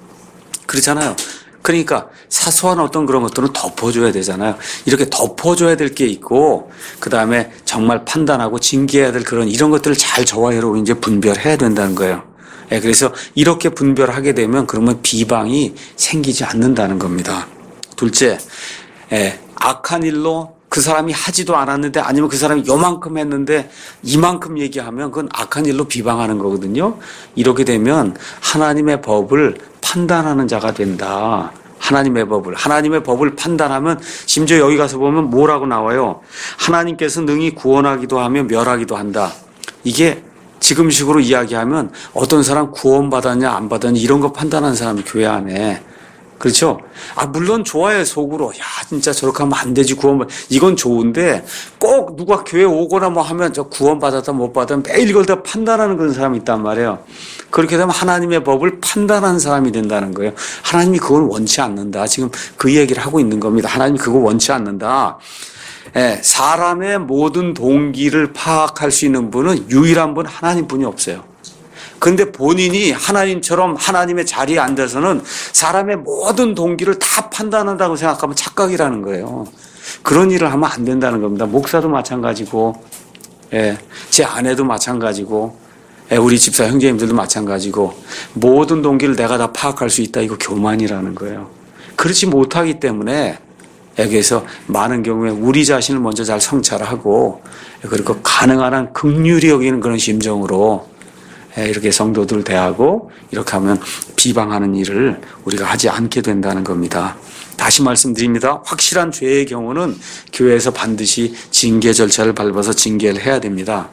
그렇잖아요. 그러니까 사소한 어떤 그런 것들은 덮어줘야 되잖아요. 이렇게 덮어줘야 될 게 있고 그 다음에 정말 판단하고 징계해야 될 그런 이런 것들을 잘 저와 여러분 이제 분별해야 된다는 거예요. 예, 그래서 이렇게 분별하게 되면 그러면 비방이 생기지 않는다는 겁니다. 둘째, 예, 악한 일로 그 사람이 하지도 않았는데 아니면 그 사람이 요만큼 했는데 이만큼 얘기하면 그건 악한 일로 비방하는 거거든요. 이렇게 되면 하나님의 법을 판단하는 자가 된다. 하나님의 법을. 하나님의 법을 판단하면 심지어 여기 가서 보면 뭐라고 나와요? 하나님께서 능히 구원하기도 하며 멸하기도 한다. 이게 지금식으로 이야기하면 어떤 사람 구원받았냐 안 받았냐 이런 거 판단하는 사람이 교회 안에 그렇죠? 아, 물론 좋아요, 속으로. 야, 진짜 저렇게 하면 안 되지, 구원받, 이건 좋은데, 꼭 누가 교회 오거나 뭐 하면 저 구원받았다, 못 받았다, 매일 이걸 다 판단하는 그런 사람이 있단 말이에요. 그렇게 되면 하나님의 법을 판단하는 사람이 된다는 거예요. 하나님이 그걸 원치 않는다. 지금 그 얘기를 하고 있는 겁니다. 하나님이 그거 원치 않는다. 예, 사람의 모든 동기를 파악할 수 있는 분은 유일한 분 하나님 분이 없어요. 그런데 본인이 하나님처럼 하나님의 자리에 앉아서는 사람의 모든 동기를 다 판단한다고 생각하면 착각이라는 거예요. 그런 일을 하면 안 된다는 겁니다. 목사도 마찬가지고, 예, 제 아내도 마찬가지고, 예, 우리 집사 형제님들도 마찬가지고, 모든 동기를 내가 다 파악할 수 있다. 이거 교만이라는 거예요. 그렇지 못하기 때문에, 예, 그래서 많은 경우에 우리 자신을 먼저 잘 성찰하고, 그리고 가능한 한 긍휼히 여기는 그런 심정으로 이렇게 성도들 대하고 이렇게 하면 비방하는 일을 우리가 하지 않게 된다는 겁니다. 다시 말씀드립니다. 확실한 죄의 경우는 교회에서 반드시 징계 절차를 밟아서 징계를 해야 됩니다.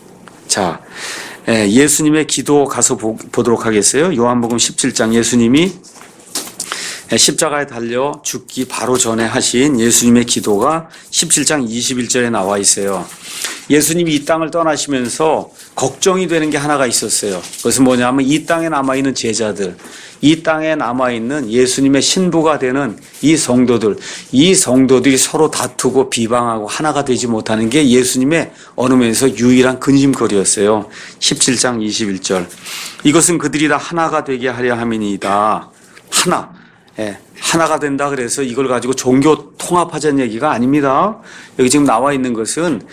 자, 예수님의 기도 가서 보도록 하겠어요. 요한복음 십칠 장 예수님이 십자가에 달려 죽기 바로 전에 하신 예수님의 기도가 십칠 장 이십일 절에 나와 있어요. 예수님이 이 땅을 떠나시면서 걱정이 되는 게 하나가 있었어요. 그것은 뭐냐면 이 땅에 남아있는 제자들, 이 땅에 남아있는 예수님의 신부가 되는 이 성도들, 이 성도들이 서로 다투고 비방하고 하나가 되지 못하는 게 예수님의 어느 면에서 유일한 근심거리였어요. 십칠 장 이십일 절. 이것은 그들이 다 하나가 되게 하려 함이니이다. 하나. 예, 하나가 된다 그래서 이걸 가지고 종교 통합하자는 얘기가 아닙니다. 여기 지금 나와 있는 것은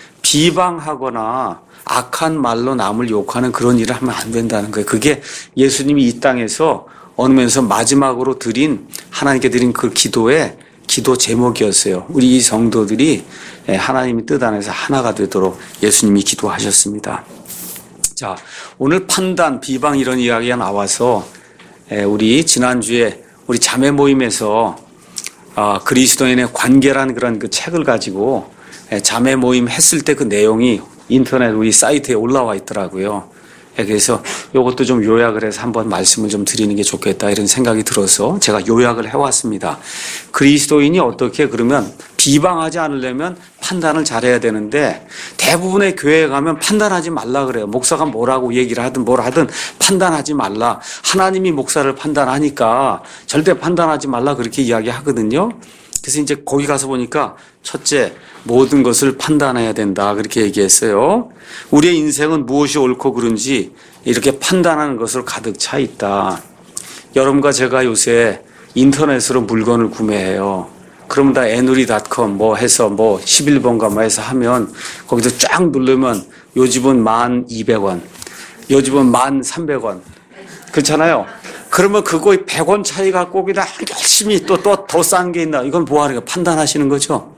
비방하거나 악한 말로 남을 욕하는 그런 일을 하면 안 된다는 거예요. 그게 예수님이 이 땅에서 어느 면에서 마지막으로 드린 하나님께 드린 그 기도의 기도 제목이었어요. 우리 이 성도들이 하나님의 뜻 안에서 하나가 되도록 예수님이 기도하셨습니다. 자, 오늘 판단, 비방 이런 이야기가 나와서 우리 지난주에 우리 자매 모임에서 아, 그리스도인의 관계라는 그런 그 책을 가지고 자매 모임 했을 때 그 내용이 인터넷 우리 사이트에 올라와 있더라고요. 그래서 이것도 좀 요약을 해서 한번 말씀을 좀 드리는 게 좋겠다 이런 생각이 들어서 제가 요약을 해왔습니다. 그리스도인이 어떻게 그러면 비방하지 않으려면 판단을 잘해야 되는데 대부분의 교회에 가면 판단하지 말라 그래요. 목사가 뭐라고 얘기를 하든 뭘 하든 판단하지 말라. 하나님이 목사를 판단하니까 절대 판단하지 말라 그렇게 이야기하거든요. 그래서 이제 거기 가서 보니까 첫째, 모든 것을 판단해야 된다 그렇게 얘기했어요. 우리의 인생은 무엇이 옳고 그른지 이렇게 판단하는 것으로 가득 차 있다. 여러분과 제가 요새 인터넷으로 물건을 구매해요. 그러면 다 에누리 닷컴 뭐 해서 뭐 십일 번가 뭐 해서 하면 거기서 쫙 누르면 요 집은 만 이백 원, 요 집은 만 삼백 원. 그렇잖아요. 그러면 그거 백 원 차이 갖고 그냥 열심히 또 또 더 싼 게 있나. 이건 뭐 하는 거예요? 판단하시는 거죠?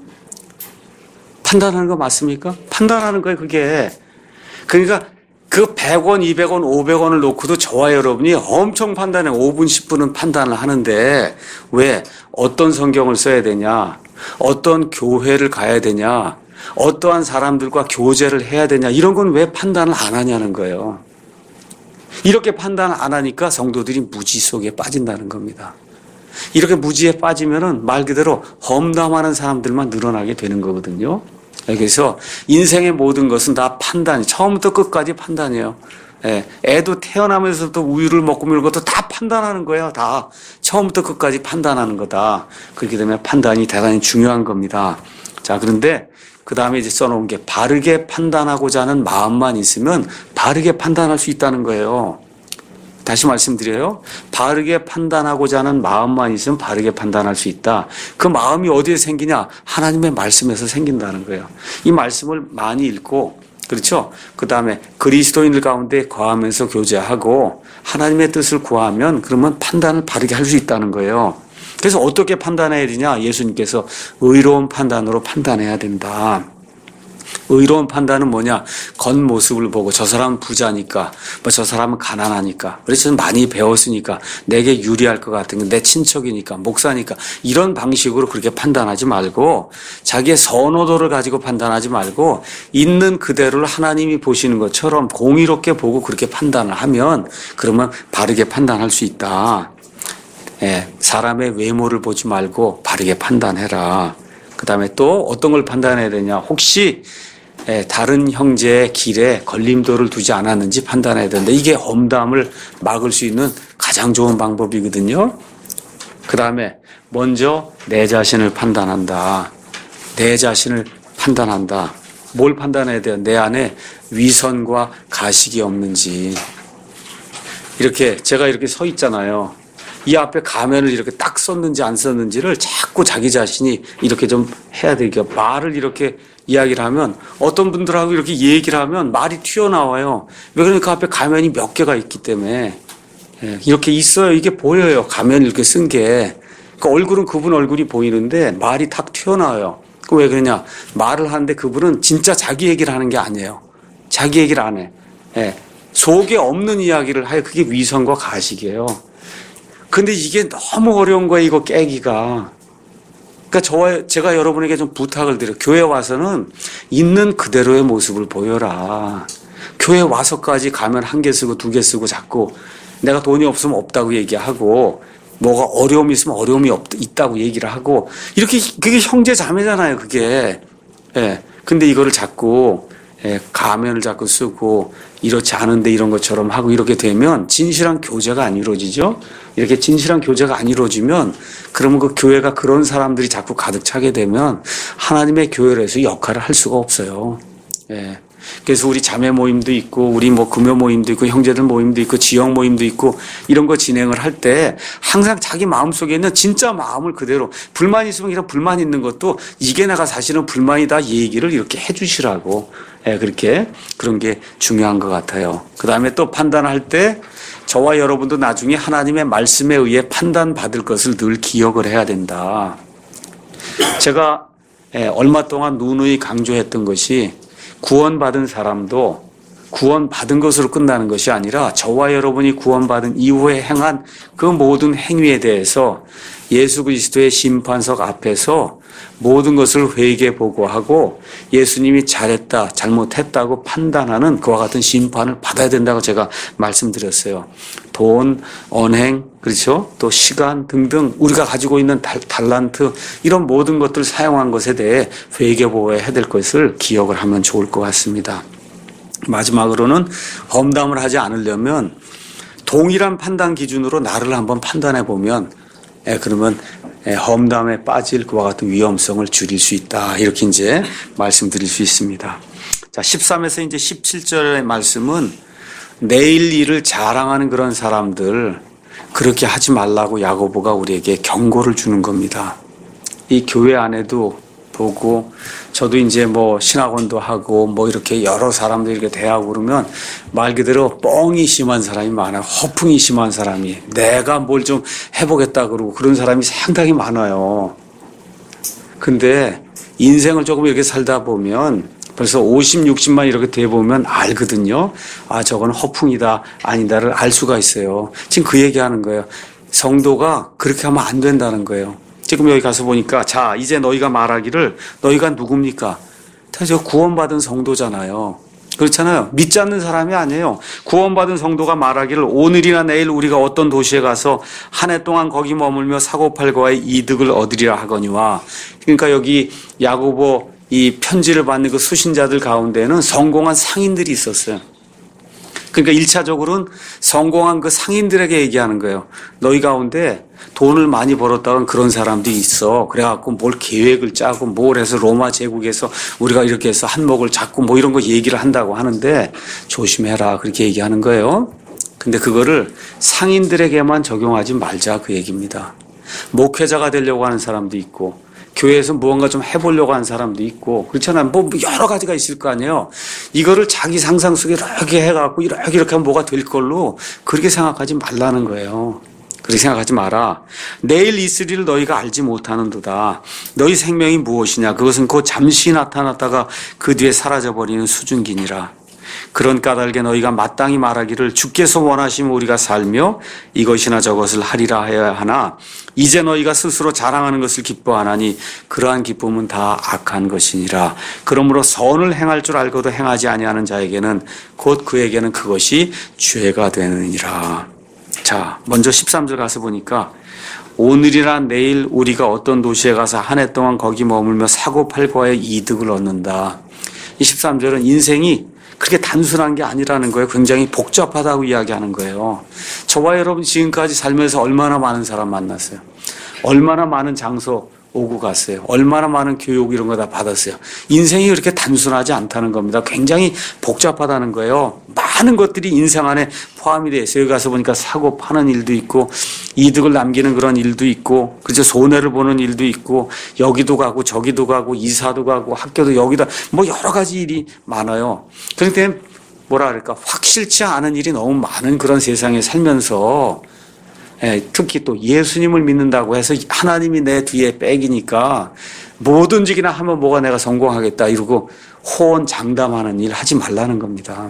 판단하는 거 맞습니까? 판단하는 거예요, 그게. 그러니까 그 백 원, 이백 원, 오백 원을 놓고도 저와 여러분이 엄청 판단해. 오 분, 십 분은 판단을 하는데 왜? 어떤 성경을 써야 되냐? 어떤 교회를 가야 되냐? 어떠한 사람들과 교제를 해야 되냐? 이런 건 왜 판단을 안 하냐는 거예요. 이렇게 판단을 안 하니까 성도들이 무지 속에 빠진다는 겁니다. 이렇게 무지에 빠지면은 말 그대로 험담하는 사람들만 늘어나게 되는 거거든요. 그래서 인생의 모든 것은 다 판단이, 처음부터 끝까지 판단이에요. 예, 애도 태어나면서부터 우유를 먹고 이런 것도 다 판단하는 거예요. 다 처음부터 끝까지 판단하는 거다. 그렇기 때문에 판단이 대단히 중요한 겁니다. 자, 그런데 그 다음에 이제 써놓은 게 바르게 판단하고자 하는 마음만 있으면 바르게 판단할 수 있다는 거예요. 다시 말씀드려요. 바르게 판단하고자 하는 마음만 있으면 바르게 판단할 수 있다. 그 마음이 어디에 생기냐? 하나님의 말씀에서 생긴다는 거예요. 이 말씀을 많이 읽고, 그렇죠? 그 다음에 그리스도인들 가운데 거하면서 교제하고 하나님의 뜻을 구하면 그러면 판단을 바르게 할 수 있다는 거예요. 그래서 어떻게 판단해야 되냐? 예수님께서 의로운 판단으로 판단해야 된다. 의로운 판단은 뭐냐? 겉모습을 보고 저 사람은 부자니까, 뭐 저 사람은 가난하니까, 그래서 많이 배웠으니까, 내게 유리할 것 같은 게 내 친척이니까, 목사니까, 이런 방식으로 그렇게 판단하지 말고, 자기의 선호도를 가지고 판단하지 말고, 있는 그대로를 하나님이 보시는 것처럼 공의롭게 보고 그렇게 판단을 하면, 그러면 바르게 판단할 수 있다. 예, 사람의 외모를 보지 말고 바르게 판단해라. 그 다음에 또 어떤 걸 판단해야 되냐? 혹시 예, 다른 형제의 길에 걸림돌을 두지 않았는지 판단해야 되는데 이게 험담을 막을 수 있는 가장 좋은 방법이거든요. 그 다음에 먼저 내 자신을 판단한다. 내 자신을 판단한다. 뭘 판단해야 돼요? 내 안에 위선과 가식이 없는지. 이렇게 제가 이렇게 서 있잖아요. 이 앞에 가면을 이렇게 딱 썼는지 안 썼는지를 자꾸 자기 자신이 이렇게 좀 해야 되겠죠. 말을 이렇게 이야기를 하면 어떤 분들하고 이렇게 얘기를 하면 말이 튀어나와요. 왜 그러니까 그 앞에 가면이 몇 개가 있기 때문에. 이렇게 있어요. 이게 보여요. 가면 이렇게 쓴 게. 그러니까 얼굴은 그분 얼굴이 보이는데 말이 탁 튀어나와요. 그 왜 그러냐. 말을 하는데 그분은 진짜 자기 얘기를 하는 게 아니에요. 자기 얘기를 안 해. 예. 속에 없는 이야기를 하여 그게 위선과 가식이에요. 근데 이게 너무 어려운 거예요, 이거 깨기가. 그러니까 저와, 제가 여러분에게 좀 부탁을 드려요. 교회 와서는 있는 그대로의 모습을 보여라. 교회 와서까지 가면 한 개 쓰고 두 개 쓰고 자꾸 내가 돈이 없으면 없다고 얘기하고 뭐가 어려움이 있으면 어려움이 없, 있다고 얘기를 하고 이렇게, 그게 형제 자매잖아요, 그게. 예. 근데 이거를 자꾸, 예, 가면을 자꾸 쓰고 이렇지 않은데 이런 것처럼 하고 이렇게 되면 진실한 교제가 안 이루어지죠. 이렇게 진실한 교제가 안 이루어지면 그러면 그 교회가 그런 사람들이 자꾸 가득 차게 되면 하나님의 교회에서 역할을 할 수가 없어요. 예. 그래서 우리 자매 모임도 있고 우리 뭐 금요 모임도 있고 형제들 모임도 있고 지역 모임도 있고 이런 거 진행을 할 때 항상 자기 마음속에 있는 진짜 마음을 그대로 불만 있으면 이런 불만 있는 것도 이게 내가 사실은 불만이다 얘기를 이렇게 해 주시라고. 예, 그렇게 그런 게 중요한 것 같아요. 그 다음에 또 판단할 때 저와 여러분도 나중에 하나님의 말씀에 의해 판단받을 것을 늘 기억을 해야 된다. 제가 예, 얼마 동안 누누이 강조했던 것이 구원받은 사람도 구원받은 것으로 끝나는 것이 아니라 저와 여러분이 구원받은 이후에 행한 그 모든 행위에 대해서 예수 그리스도의 심판석 앞에서 모든 것을 회개 보고하고 예수님이 잘했다, 잘못했다고 판단하는 그와 같은 심판을 받아야 된다고 제가 말씀드렸어요. 돈, 언행, 그렇죠? 또 시간 등등 우리가 가지고 있는 달, 달란트 이런 모든 것들을 사용한 것에 대해 회개 보고해야 될 것을 기억을 하면 좋을 것 같습니다. 마지막으로는 험담을 하지 않으려면 동일한 판단 기준으로 나를 한번 판단해 보면 예, 그러면 예, 험담에 빠질 그와 같은 위험성을 줄일 수 있다. 이렇게 이제 말씀드릴 수 있습니다. 자, 십삼에서 이제 십칠 절의 말씀은 내일 일을 자랑하는 그런 사람들 그렇게 하지 말라고 야고보가 우리에게 경고를 주는 겁니다. 이 교회 안에도 보고 저도 이제 뭐 신학원도 하고 뭐 이렇게 여러 사람들 이렇게 대하고 그러면 말 그대로 뻥이 심한 사람이 많아요. 허풍이 심한 사람이. 내가 뭘 좀 해보겠다 그러고 그런 사람이 상당히 많아요. 근데 인생을 조금 이렇게 살다 보면 벌써 오십, 육십만 이렇게 돼 보면 알거든요. 아, 저건 허풍이다, 아니다를 알 수가 있어요. 지금 그 얘기하는 거예요. 성도가 그렇게 하면 안 된다는 거예요. 지금 여기 가서 보니까 자, 이제 너희가 말하기를 너희가 누굽니까? 저 구원받은 성도잖아요. 그렇잖아요. 믿지 않는 사람이 아니에요. 구원받은 성도가 말하기를 오늘이나 내일 우리가 어떤 도시에 가서 한 해 동안 거기 머물며 사고팔고의 이득을 얻으리라 하거니와. 그러니까 여기 야고보 이 편지를 받는 그 수신자들 가운데는 성공한 상인들이 있었어요. 그러니까 일차적으로는 성공한 그 상인들에게 얘기하는 거예요. 너희 가운데 돈을 많이 벌었다는 그런 사람들이 있어. 그래갖고 뭘 계획을 짜고 뭘 해서 로마 제국에서 우리가 이렇게 해서 한몫을 잡고 뭐 이런 거 얘기를 한다고 하는데 조심해라. 그렇게 얘기하는 거예요. 근데 그거를 상인들에게만 적용하지 말자 그 얘기입니다. 목회자가 되려고 하는 사람도 있고 교회에서 무언가 좀 해보려고 하는 사람도 있고 그렇잖아요. 뭐 여러 가지가 있을 거 아니에요. 이거를 자기 상상 속에 이렇게 해갖고 이렇게 이렇게 하면 뭐가 될 걸로 그렇게 생각하지 말라는 거예요. 그렇게 생각하지 마라. 내일 있으리를 너희가 알지 못하는도다. 너희 생명이 무엇이냐. 그것은 곧 잠시 나타났다가 그 뒤에 사라져버리는 수증기니라. 그런 까닭에 너희가 마땅히 말하기를 주께서 원하시면 우리가 살며 이것이나 저것을 하리라 해야 하나 이제 너희가 스스로 자랑하는 것을 기뻐하나니 그러한 기쁨은 다 악한 것이니라. 그러므로 선을 행할 줄 알고도 행하지 아니하는 자에게는 곧 그에게는 그것이 죄가 되느니라. 자, 먼저 십삼 절 가서 보니까 오늘이나 내일 우리가 어떤 도시에 가서 한 해 동안 거기 머물며 사고팔고의 이득을 얻는다. 이 십삼 절은 인생이 그렇게 단순한 게 아니라는 거예요. 굉장히 복잡하다고 이야기하는 거예요. 저와 여러분 지금까지 살면서 얼마나 많은 사람 만났어요. 얼마나 많은 장소 오고 갔어요. 얼마나 많은 교육 이런 거 다 받았어요. 인생이 그렇게 단순하지 않다는 겁니다. 굉장히 복잡하다는 거예요. 많은 것들이 인생 안에 포함이 되어 있어요. 여기 가서 보니까 사고 파는 일도 있고 이득을 남기는 그런 일도 있고 그죠, 손해를 보는 일도 있고 여기도 가고 저기도 가고 이사도 가고 학교도 여기다 뭐 여러 가지 일이 많아요. 그런데 뭐라 그럴까 확실치 않은 일이 너무 많은 그런 세상에 살면서 예, 특히 또 예수님을 믿는다고 해서 하나님이 내 뒤에 백이니까 뭐든지 그냥 하면 뭐가 내가 성공하겠다 이러고 호언장담하는 일 하지 말라는 겁니다.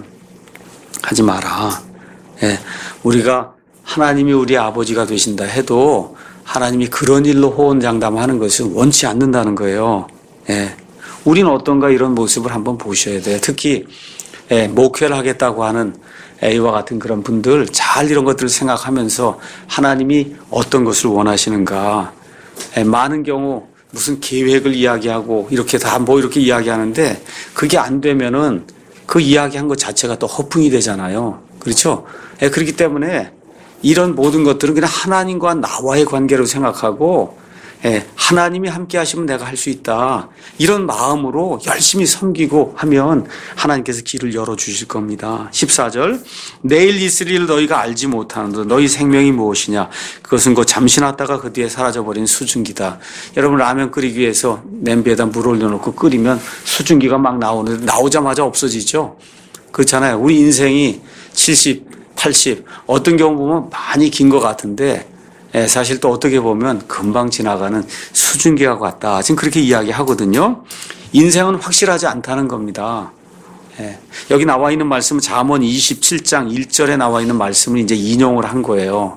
하지 마라. 예, 우리가 하나님이 우리 아버지가 되신다 해도 하나님이 그런 일로 호언장담하는 것은 원치 않는다는 거예요. 예, 우리는 어떤가 이런 모습을 한번 보셔야 돼요. 특히 예, 목회를 하겠다고 하는 A와 같은 그런 분들 잘 이런 것들을 생각하면서 하나님이 어떤 것을 원하시는가. 예, 많은 경우 무슨 계획을 이야기하고 이렇게 다 뭐 이렇게 이야기하는데 그게 안 되면은 그 이야기한 것 자체가 또 허풍이 되잖아요. 그렇죠? 예, 그렇기 때문에 이런 모든 것들은 그냥 하나님과 나와의 관계로 생각하고 예, 하나님이 함께 하시면 내가 할 수 있다. 이런 마음으로 열심히 섬기고 하면 하나님께서 길을 열어주실 겁니다. 십사 절 내일 있으리를 너희가 알지 못하는데 너희 생명이 무엇이냐. 그것은 곧 잠시 났다가 그 뒤에 사라져버린 수증기다. 여러분 라면 끓이기 위해서 냄비에다 물 올려놓고 끓이면 수증기가 막 나오는데 나오자마자 없어지죠. 그렇잖아요. 우리 인생이 칠십, 팔십 어떤 경우 보면 많이 긴 것 같은데 예, 사실 또 어떻게 보면 금방 지나가는 수증기와 같다. 지금 그렇게 이야기하거든요. 인생은 확실하지 않다는 겁니다. 예, 여기 나와 있는 말씀은 잠언 이십칠 장 일 절에 나와 있는 말씀을 이제 인용을 한 거예요.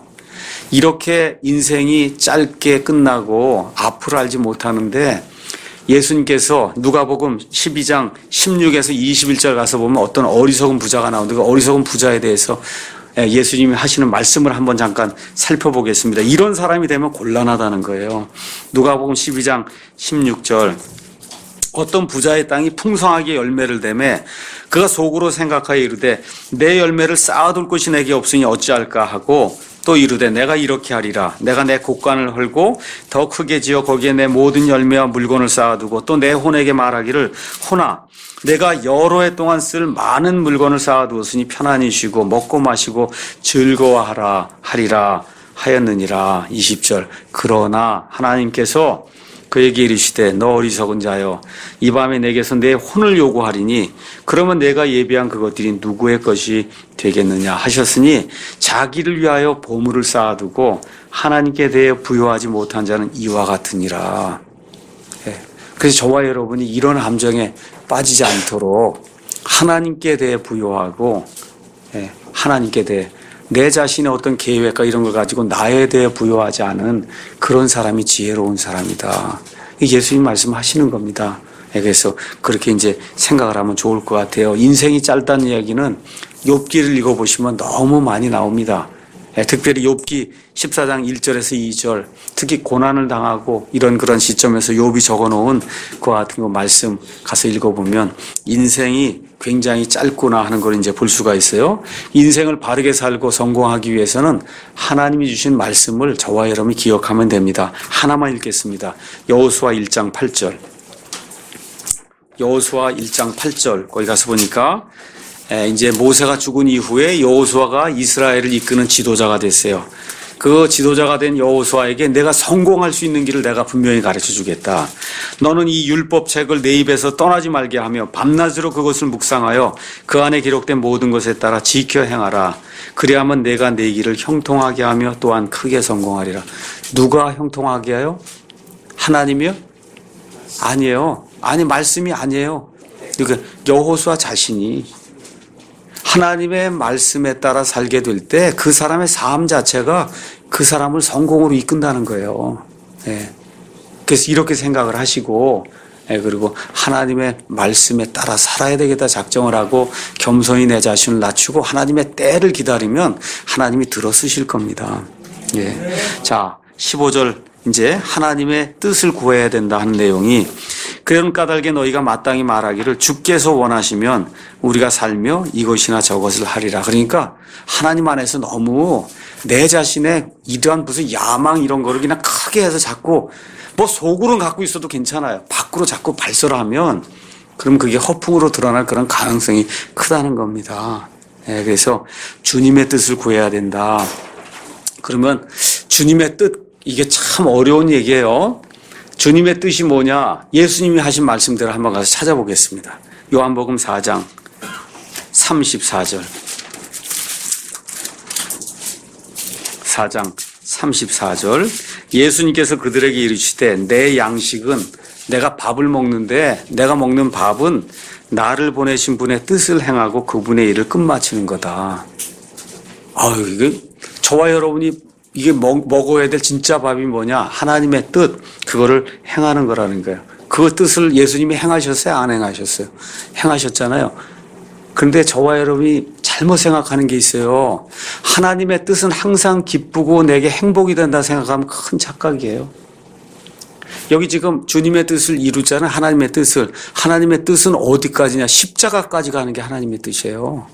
이렇게 인생이 짧게 끝나고 앞을 알지 못하는데 예수님께서 누가복음 십이 장 십육에서 이십일 절 가서 보면 어떤 어리석은 부자가 나오는데 그 어리석은 부자에 대해서 예수님이 하시는 말씀을 한번 잠깐 살펴보겠습니다. 이런 사람이 되면 곤란하다는 거예요. 누가복음 십이 장 십육 절 어떤 부자의 땅이 풍성하게 열매를 대매 그가 속으로 생각하여 이르되 내 열매를 쌓아둘 곳이 내게 없으니 어찌할까 하고 또 이르되 내가 이렇게 하리라. 내가 내 곳간을 헐고 더 크게 지어 거기에 내 모든 열매와 물건을 쌓아두고 또 내 혼에게 말하기를 혼아 내가 여러 해 동안 쓸 많은 물건을 쌓아두었으니 편안히 쉬고 먹고 마시고 즐거워하라 하리라 하였느니라. 이십 절 그러나 하나님께서 그에게 이르시되 너 어리석은 자여 이 밤에 내게서 내 혼을 요구하리니 그러면 내가 예비한 그것들이 누구의 것이 되겠느냐 하셨으니 자기를 위하여 보물을 쌓아두고 하나님께 대해 부여하지 못한 자는 이와 같으니라. 예. 그래서 저와 여러분이 이런 함정에 빠지지 않도록 하나님께 대해 부여하고 예. 하나님께 대해 내 자신의 어떤 계획과 이런 걸 가지고 나에 대해 부여하지 않은 그런 사람이 지혜로운 사람이다. 예수님 말씀하시는 겁니다. 그래서 그렇게 이제 생각을 하면 좋을 것 같아요. 인생이 짧다는 이야기는 욥기를 읽어보시면 너무 많이 나옵니다. 특별히 욥기 십사 장 일 절에서 이 절, 특히 고난을 당하고 이런 그런 시점에서 욥이 적어놓은 그와 같은 거 말씀 가서 읽어보면 인생이 굉장히 짧구나 하는 걸 이제 볼 수가 있어요. 인생을 바르게 살고 성공하기 위해서는 하나님이 주신 말씀을 저와 여러분이 기억하면 됩니다. 하나만 읽겠습니다. 여호수아 일 장 팔 절. 여호수아 일 장 팔 절. 거기 가서 보니까 이제 모세가 죽은 이후에 여호수아가 이스라엘을 이끄는 지도자가 됐어요. 그 지도자가 된 여호수아에게 내가 성공할 수 있는 길을 내가 분명히 가르쳐 주겠다. 너는 이 율법책을 내 입에서 떠나지 말게 하며 밤낮으로 그것을 묵상하여 그 안에 기록된 모든 것에 따라 지켜 행하라. 그리하면 내가 내 길을 형통하게 하며 또한 크게 성공하리라. 누가 형통하게 해요? 하나님이요? 아니에요. 아니 말씀이 아니에요. 그러니까 여호수아 자신이 하나님의 말씀에 따라 살게 될 때 그 사람의 삶 자체가 그 사람을 성공으로 이끈다는 거예요. 예. 그래서 이렇게 생각을 하시고, 예, 그리고 하나님의 말씀에 따라 살아야 되겠다 작정을 하고 겸손히 내 자신을 낮추고 하나님의 때를 기다리면 하나님이 들어 쓰실 겁니다. 예. 자, 십오 절 이제 하나님의 뜻을 구해야 된다 하는 내용이 그런 까닭에 너희가 마땅히 말하기를 주께서 원하시면 우리가 살며 이것이나 저것을 하리라. 그러니까 하나님 안에서 너무 내 자신의 이러한 무슨 야망 이런 거를 그냥 크게 해서 자꾸 뭐 속으로는 갖고 있어도 괜찮아요. 밖으로 자꾸 발설을 하면 그럼 그게 허풍으로 드러날 그런 가능성이 크다는 겁니다. 네, 그래서 주님의 뜻을 구해야 된다. 그러면 주님의 뜻 이게 참 어려운 얘기예요. 주님의 뜻이 뭐냐? 예수님이 하신 말씀대로 한번 가서 찾아보겠습니다. 요한복음 사 장 삼십사 절. 사 장 삼십사 절. 예수님께서 그들에게 이르시되 내 양식은 내가 밥을 먹는데 내가 먹는 밥은 나를 보내신 분의 뜻을 행하고 그분의 일을 끝마치는 거다. 아유, 이게 저와 여러분이 이게 먹, 먹어야 될 진짜 밥이 뭐냐? 하나님의 뜻, 그거를 행하는 거라는 거예요. 그 뜻을 예수님이 행하셨어요? 안 행하셨어요? 행하셨잖아요. 그런데 저와 여러분이 잘못 생각하는 게 있어요. 하나님의 뜻은 항상 기쁘고 내게 행복이 된다 생각하면 큰 착각이에요. 여기 지금 주님의 뜻을 이루잖아요. 하나님의 뜻을. 하나님의 뜻은 어디까지냐? 십자가까지 가는 게 하나님의 뜻이에요.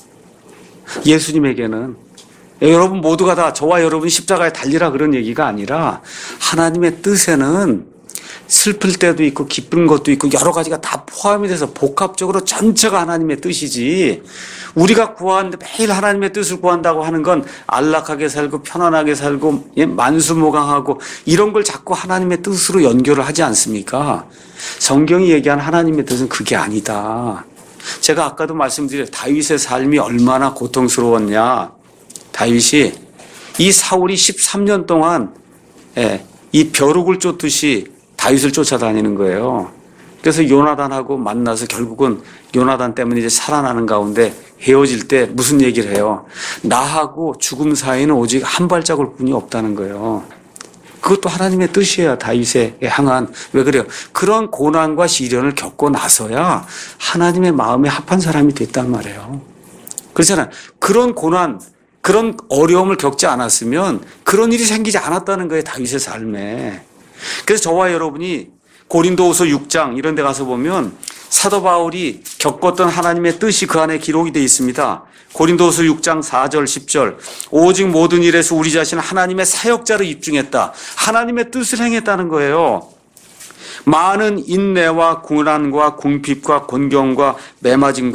예수님에게는. 여러분 모두가 다 저와 여러분이 십자가에 달리라 그런 얘기가 아니라 하나님의 뜻에는 슬플 때도 있고 기쁜 것도 있고 여러 가지가 다 포함이 돼서 복합적으로 전체가 하나님의 뜻이지 우리가 구하는데 매일 하나님의 뜻을 구한다고 하는 건 안락하게 살고 편안하게 살고 만수무강하고 이런 걸 자꾸 하나님의 뜻으로 연결을 하지 않습니까? 성경이 얘기한 하나님의 뜻은 그게 아니다. 제가 아까도 말씀드린 다윗의 삶이 얼마나 고통스러웠냐. 다윗이 이 사울이 십삼 년 동안 이 벼룩을 쫓듯이 다윗을 쫓아다니는 거예요. 그래서 요나단하고 만나서 결국은 요나단 때문에 이제 살아나는 가운데 헤어질 때 무슨 얘기를 해요? 나하고 죽음 사이는 오직 한 발자국 뿐이 없다는 거예요. 그것도 하나님의 뜻이에요. 다윗에 향한. 왜 그래요? 그런 고난과 시련을 겪고 나서야 하나님의 마음에 합한 사람이 됐단 말이에요. 그렇잖아요. 그런 고난 그런 어려움을 겪지 않았으면 그런 일이 생기지 않았다는 거예요. 다윗의 삶에. 그래서 저와 여러분이 고린도후서 육 장 이런 데 가서 보면 사도 바울이 겪었던 하나님의 뜻이 그 안에 기록이 되어 있습니다. 고린도후서 육 장 사 절 십 절. 오직 모든 일에서 우리 자신은 하나님의 사역자로 입증했다. 하나님의 뜻을 행했다는 거예요. 많은 인내와 고난과 궁핍과 곤경과 매맞음과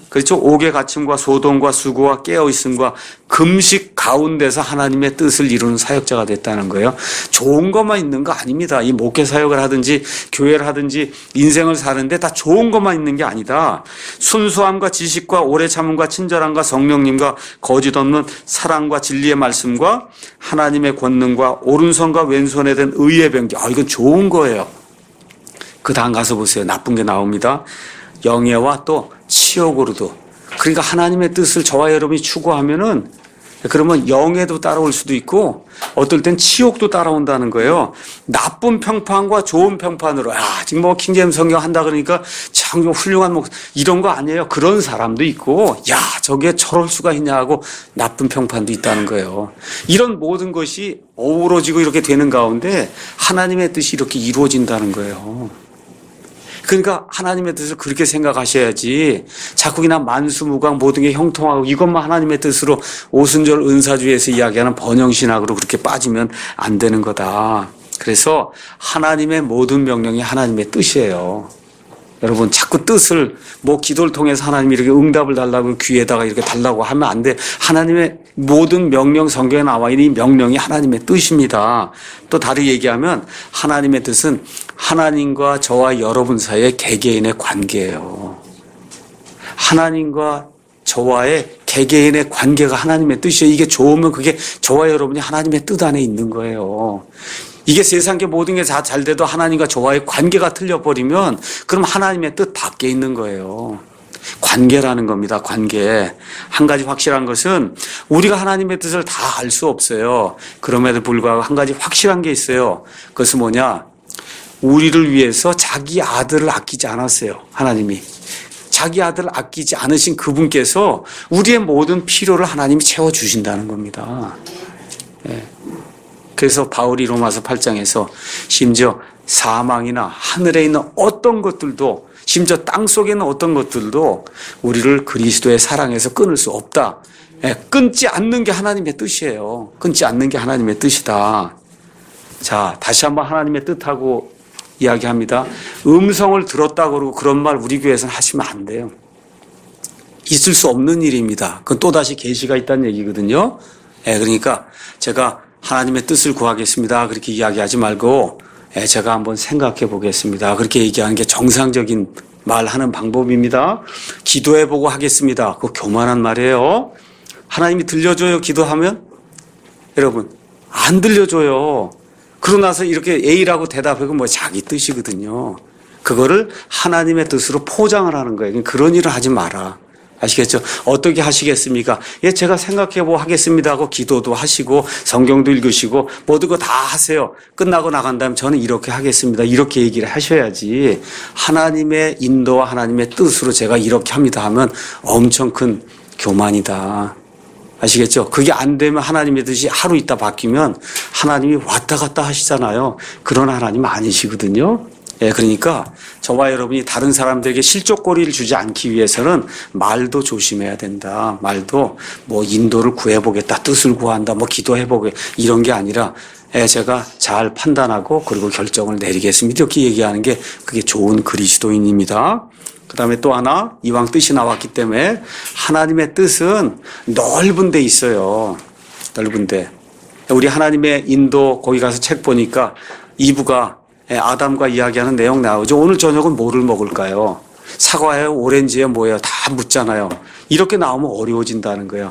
그렇죠? 옥의 갇힘과 소동과 수고와 깨어있음과 금식 가운데서 하나님의 뜻을 이루는 사역자가 됐다는 거예요. 좋은 것만 있는 거 아닙니다. 이 목회 사역을 하든지 교회를 하든지 인생을 사는데 다 좋은 것만 있는 게 아니다. 순수함과 지식과 오래 참음과 친절함과 성령님과 거짓 없는 사랑과 진리의 말씀과 하나님의 권능과 오른손과 왼손에 된 의의 병기. 아, 이건 좋은 거예요. 그 다음 가서 보세요. 나쁜 게 나옵니다. 영예와 또 치욕으로도. 그러니까 하나님의 뜻을 저와 여러분이 추구하면은 그러면 영예도 따라올 수도 있고 어떨 땐 치욕도 따라온다는 거예요. 나쁜 평판과 좋은 평판으로 야 지금 뭐 킹제임스 성경 한다 그러니까 참 훌륭한 목 이런 거 아니에요. 그런 사람도 있고 야 저게 저럴 수가 있냐 하고 나쁜 평판도 있다는 거예요. 이런 모든 것이 어우러지고 이렇게 되는 가운데 하나님의 뜻이 이렇게 이루어진다는 거예요. 그러니까 하나님의 뜻을 그렇게 생각하셔야지 자꾸 그냥 만수무강 모든 게 형통하고 이것만 하나님의 뜻으로 오순절 은사주에서 이야기하는 번영신학으로 그렇게 빠지면 안 되는 거다. 그래서 하나님의 모든 명령이 하나님의 뜻이에요. 여러분 자꾸 뜻을 뭐 기도를 통해서 하나님이 이렇게 응답을 달라고 귀에다가 이렇게 달라고 하면 안 돼. 하나님의 모든 명령 성경에 나와 있는 이 명령이 하나님의 뜻입니다. 또 다르게 얘기하면 하나님의 뜻은 하나님과 저와 여러분 사이의 개개인의 관계예요. 하나님과 저와의 개개인의 관계가 하나님의 뜻이에요. 이게 좋으면 그게 저와 여러분이 하나님의 뜻 안에 있는 거예요. 이게 세상의 모든 게 다 잘 돼도 하나님과 저와의 관계가 틀려버리면 그럼 하나님의 뜻 밖에 있는 거예요. 관계라는 겁니다. 관계. 한 가지 확실한 것은 우리가 하나님의 뜻을 다 알 수 없어요. 그럼에도 불구하고 한 가지 확실한 게 있어요. 그것은 뭐냐? 우리를 위해서 자기 아들을 아끼지 않았어요. 하나님이. 자기 아들을 아끼지 않으신 그분께서 우리의 모든 필요를 하나님이 채워주신다는 겁니다. 예. 그래서 바울이 로마서 팔 장에서 심지어 사망이나 하늘에 있는 어떤 것들도 심지어 땅 속에 있는 어떤 것들도 우리를 그리스도의 사랑에서 끊을 수 없다. 예, 끊지 않는 게 하나님의 뜻이에요. 끊지 않는 게 하나님의 뜻이다. 자, 다시 한번 하나님의 뜻하고 이야기합니다. 음성을 들었다 그러고 그런 말 우리 교회에서는 하시면 안 돼요. 있을 수 없는 일입니다. 그건 또다시 계시가 있다는 얘기거든요. 예, 그러니까 제가 하나님의 뜻을 구하겠습니다. 그렇게 이야기하지 말고 예, 제가 한번 생각해 보겠습니다. 그렇게 얘기하는 게 정상적인 말하는 방법입니다. 기도해보고 하겠습니다. 그거 교만한 말이에요. 하나님이 들려줘요. 기도하면? 여러분 안 들려줘요. 그러고 나서 이렇게 A라고 대답하고 뭐 자기 뜻이거든요. 그거를 하나님의 뜻으로 포장을 하는 거예요. 그런 일을 하지 마라. 아시겠죠? 어떻게 하시겠습니까? 예, 제가 생각해보고 하겠습니다 하고 기도도 하시고 성경도 읽으시고 모든 거 다 하세요. 끝나고 나간 다음에 저는 이렇게 하겠습니다. 이렇게 얘기를 하셔야지 하나님의 인도와 하나님의 뜻으로 제가 이렇게 합니다 하면 엄청 큰 교만이다. 아시겠죠? 그게 안 되면 하나님의 뜻이 하루 있다 바뀌면 하나님이 왔다 갔다 하시잖아요. 그런 하나님 아니시거든요. 예, 그러니까 저와 여러분이 다른 사람들에게 실족거리를 주지 않기 위해서는 말도 조심해야 된다. 말도 뭐 인도를 구해보겠다, 뜻을 구한다, 뭐 기도해보게 이런 게 아니라 예, 제가 잘 판단하고 그리고 결정을 내리겠습니다. 이렇게 얘기하는 게 그게 좋은 그리스도인입니다. 그 다음에 또 하나 이왕 뜻이 나왔기 때문에 하나님의 뜻은 넓은 데 있어요. 넓은 데. 우리 하나님의 인도 거기 가서 책 보니까 이 부가 아담과 이야기하는 내용 나오죠. 오늘 저녁은 뭐를 먹을까요? 사과예요? 오렌지예요? 뭐예요? 다 묻잖아요. 이렇게 나오면 어려워진다는 거예요.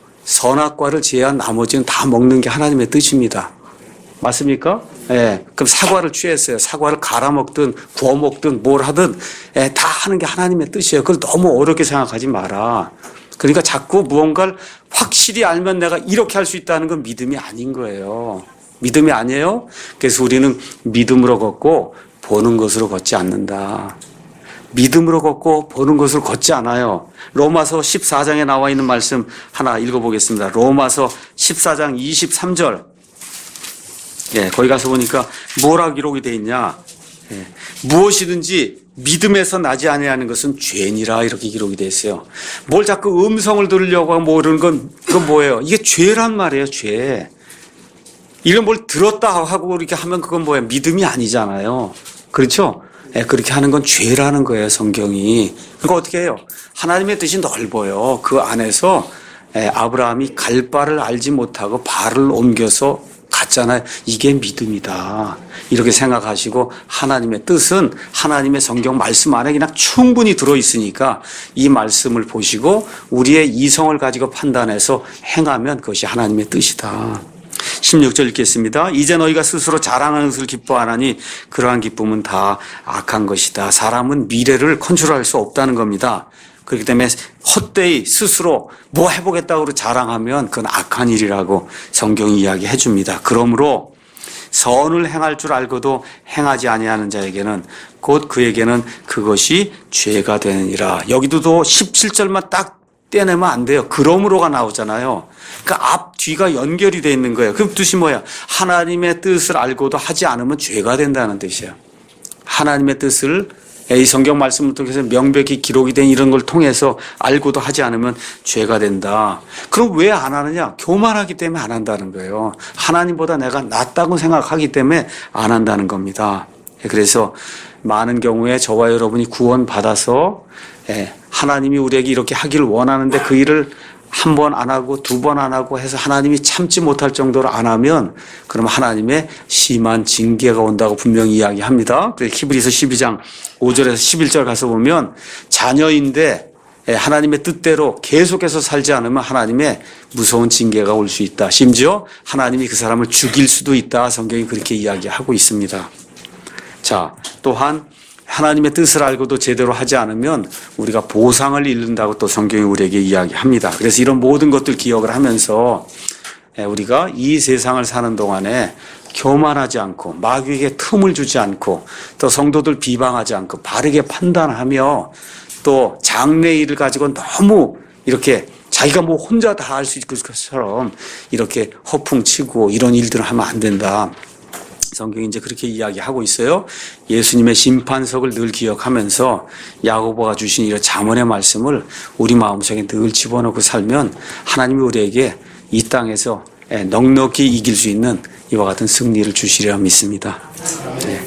선악과를 제한 나머지는 다 먹는 게 하나님의 뜻입니다. 맞습니까? 예. 그럼 사과를 취했어요. 사과를 갈아 먹든 구워 먹든 뭘 하든 예, 다 하는 게 하나님의 뜻이에요. 그걸 너무 어렵게 생각하지 마라. 그러니까 자꾸 무언가를 확실히 알면 내가 이렇게 할 수 있다는 건 믿음이 아닌 거예요. 믿음이 아니에요. 그래서 우리는 믿음으로 걷고 보는 것으로 걷지 않는다. 믿음으로 걷고 보는 것으로 걷지 않아요. 로마서 십사 장에 나와 있는 말씀 하나 읽어보겠습니다. 로마서 십사 장 이십삼 절. 예, 거기 가서 보니까 뭐라 기록이 되어 있냐. 예, 무엇이든지 믿음에서 나지 아니하는 것은 죄니라 이렇게 기록이 되어 있어요. 뭘 자꾸 음성을 들으려고 하고 뭐 이런 건 그건 뭐예요? 이게 죄란 말이에요. 죄. 이런 뭘 들었다 하고 이렇게 하면 그건 뭐예요? 믿음이 아니잖아요. 그렇죠? 예, 그렇게 하는 건 죄라는 거예요, 성경이. 그러니까 어떻게 해요? 하나님의 뜻이 넓어요. 그 안에서 예, 아브라함이 갈 바를 알지 못하고 발을 옮겨서 갔잖아요. 이게 믿음이다. 이렇게 생각하시고 하나님의 뜻은 하나님의 성경 말씀 안에 그냥 충분히 들어있으니까 이 말씀을 보시고 우리의 이성을 가지고 판단해서 행하면 그것이 하나님의 뜻이다. 십육 절 읽겠습니다. 이제 너희가 스스로 자랑하는 것을 기뻐하나니 그러한 기쁨은 다 악한 것이다. 사람은 미래를 컨트롤할 수 없다는 겁니다. 그렇기 때문에 헛되이 스스로 뭐 해보겠다고 자랑하면 그건 악한 일이라고 성경이 이야기해 줍니다. 그러므로 선을 행할 줄 알고도 행하지 아니하는 자에게는 곧 그에게는 그것이 죄가 되느니라. 여기도 십칠 절만 딱 떼내면 안 돼요. 그러므로가 나오잖아요. 그러니까 앞, 뒤가 연결이 돼 있는 거예요. 그럼 뜻이 뭐야? 하나님의 뜻을 알고도 하지 않으면 죄가 된다는 뜻이에요. 하나님의 뜻을 이 성경 말씀을 통해서 명백히 기록이 된 이런 걸 통해서 알고도 하지 않으면 죄가 된다. 그럼 왜 안 하느냐? 교만하기 때문에 안 한다는 거예요. 하나님보다 내가 낫다고 생각하기 때문에 안 한다는 겁니다. 그래서 많은 경우에 저와 여러분이 구원받아서 하나님이 우리에게 이렇게 하기를 원하는데 그 일을 한 번 안 하고 두 번 안 하고 해서 하나님이 참지 못할 정도로 안 하면 그럼 하나님의 심한 징계가 온다고 분명히 이야기합니다. 그래서 히브리서 십이 장 오 절에서 십일 절 가서 보면 자녀인데 하나님의 뜻대로 계속해서 살지 않으면 하나님의 무서운 징계가 올 수 있다. 심지어 하나님이 그 사람을 죽일 수도 있다. 성경이 그렇게 이야기하고 있습니다. 자, 또한 하나님의 뜻을 알고도 제대로 하지 않으면 우리가 보상을 잃는다고 또 성경이 우리에게 이야기합니다. 그래서 이런 모든 것들 기억을 하면서 우리가 이 세상을 사는 동안에 교만하지 않고 마귀에게 틈을 주지 않고 또 성도들 비방하지 않고 바르게 판단하며 또 장래일을 가지고 너무 이렇게 자기가 뭐 혼자 다 할 수 있을 것처럼 이렇게 허풍치고 이런 일들을 하면 안 된다. 성경이 이제 그렇게 이야기하고 있어요. 예수님의 심판석을 늘 기억하면서 야고보가 주신 이런 잠언의 말씀을 우리 마음속에 늘 집어넣고 살면 하나님이 우리에게 이 땅에서 넉넉히 이길 수 있는 이와 같은 승리를 주시리라 믿습니다. 네.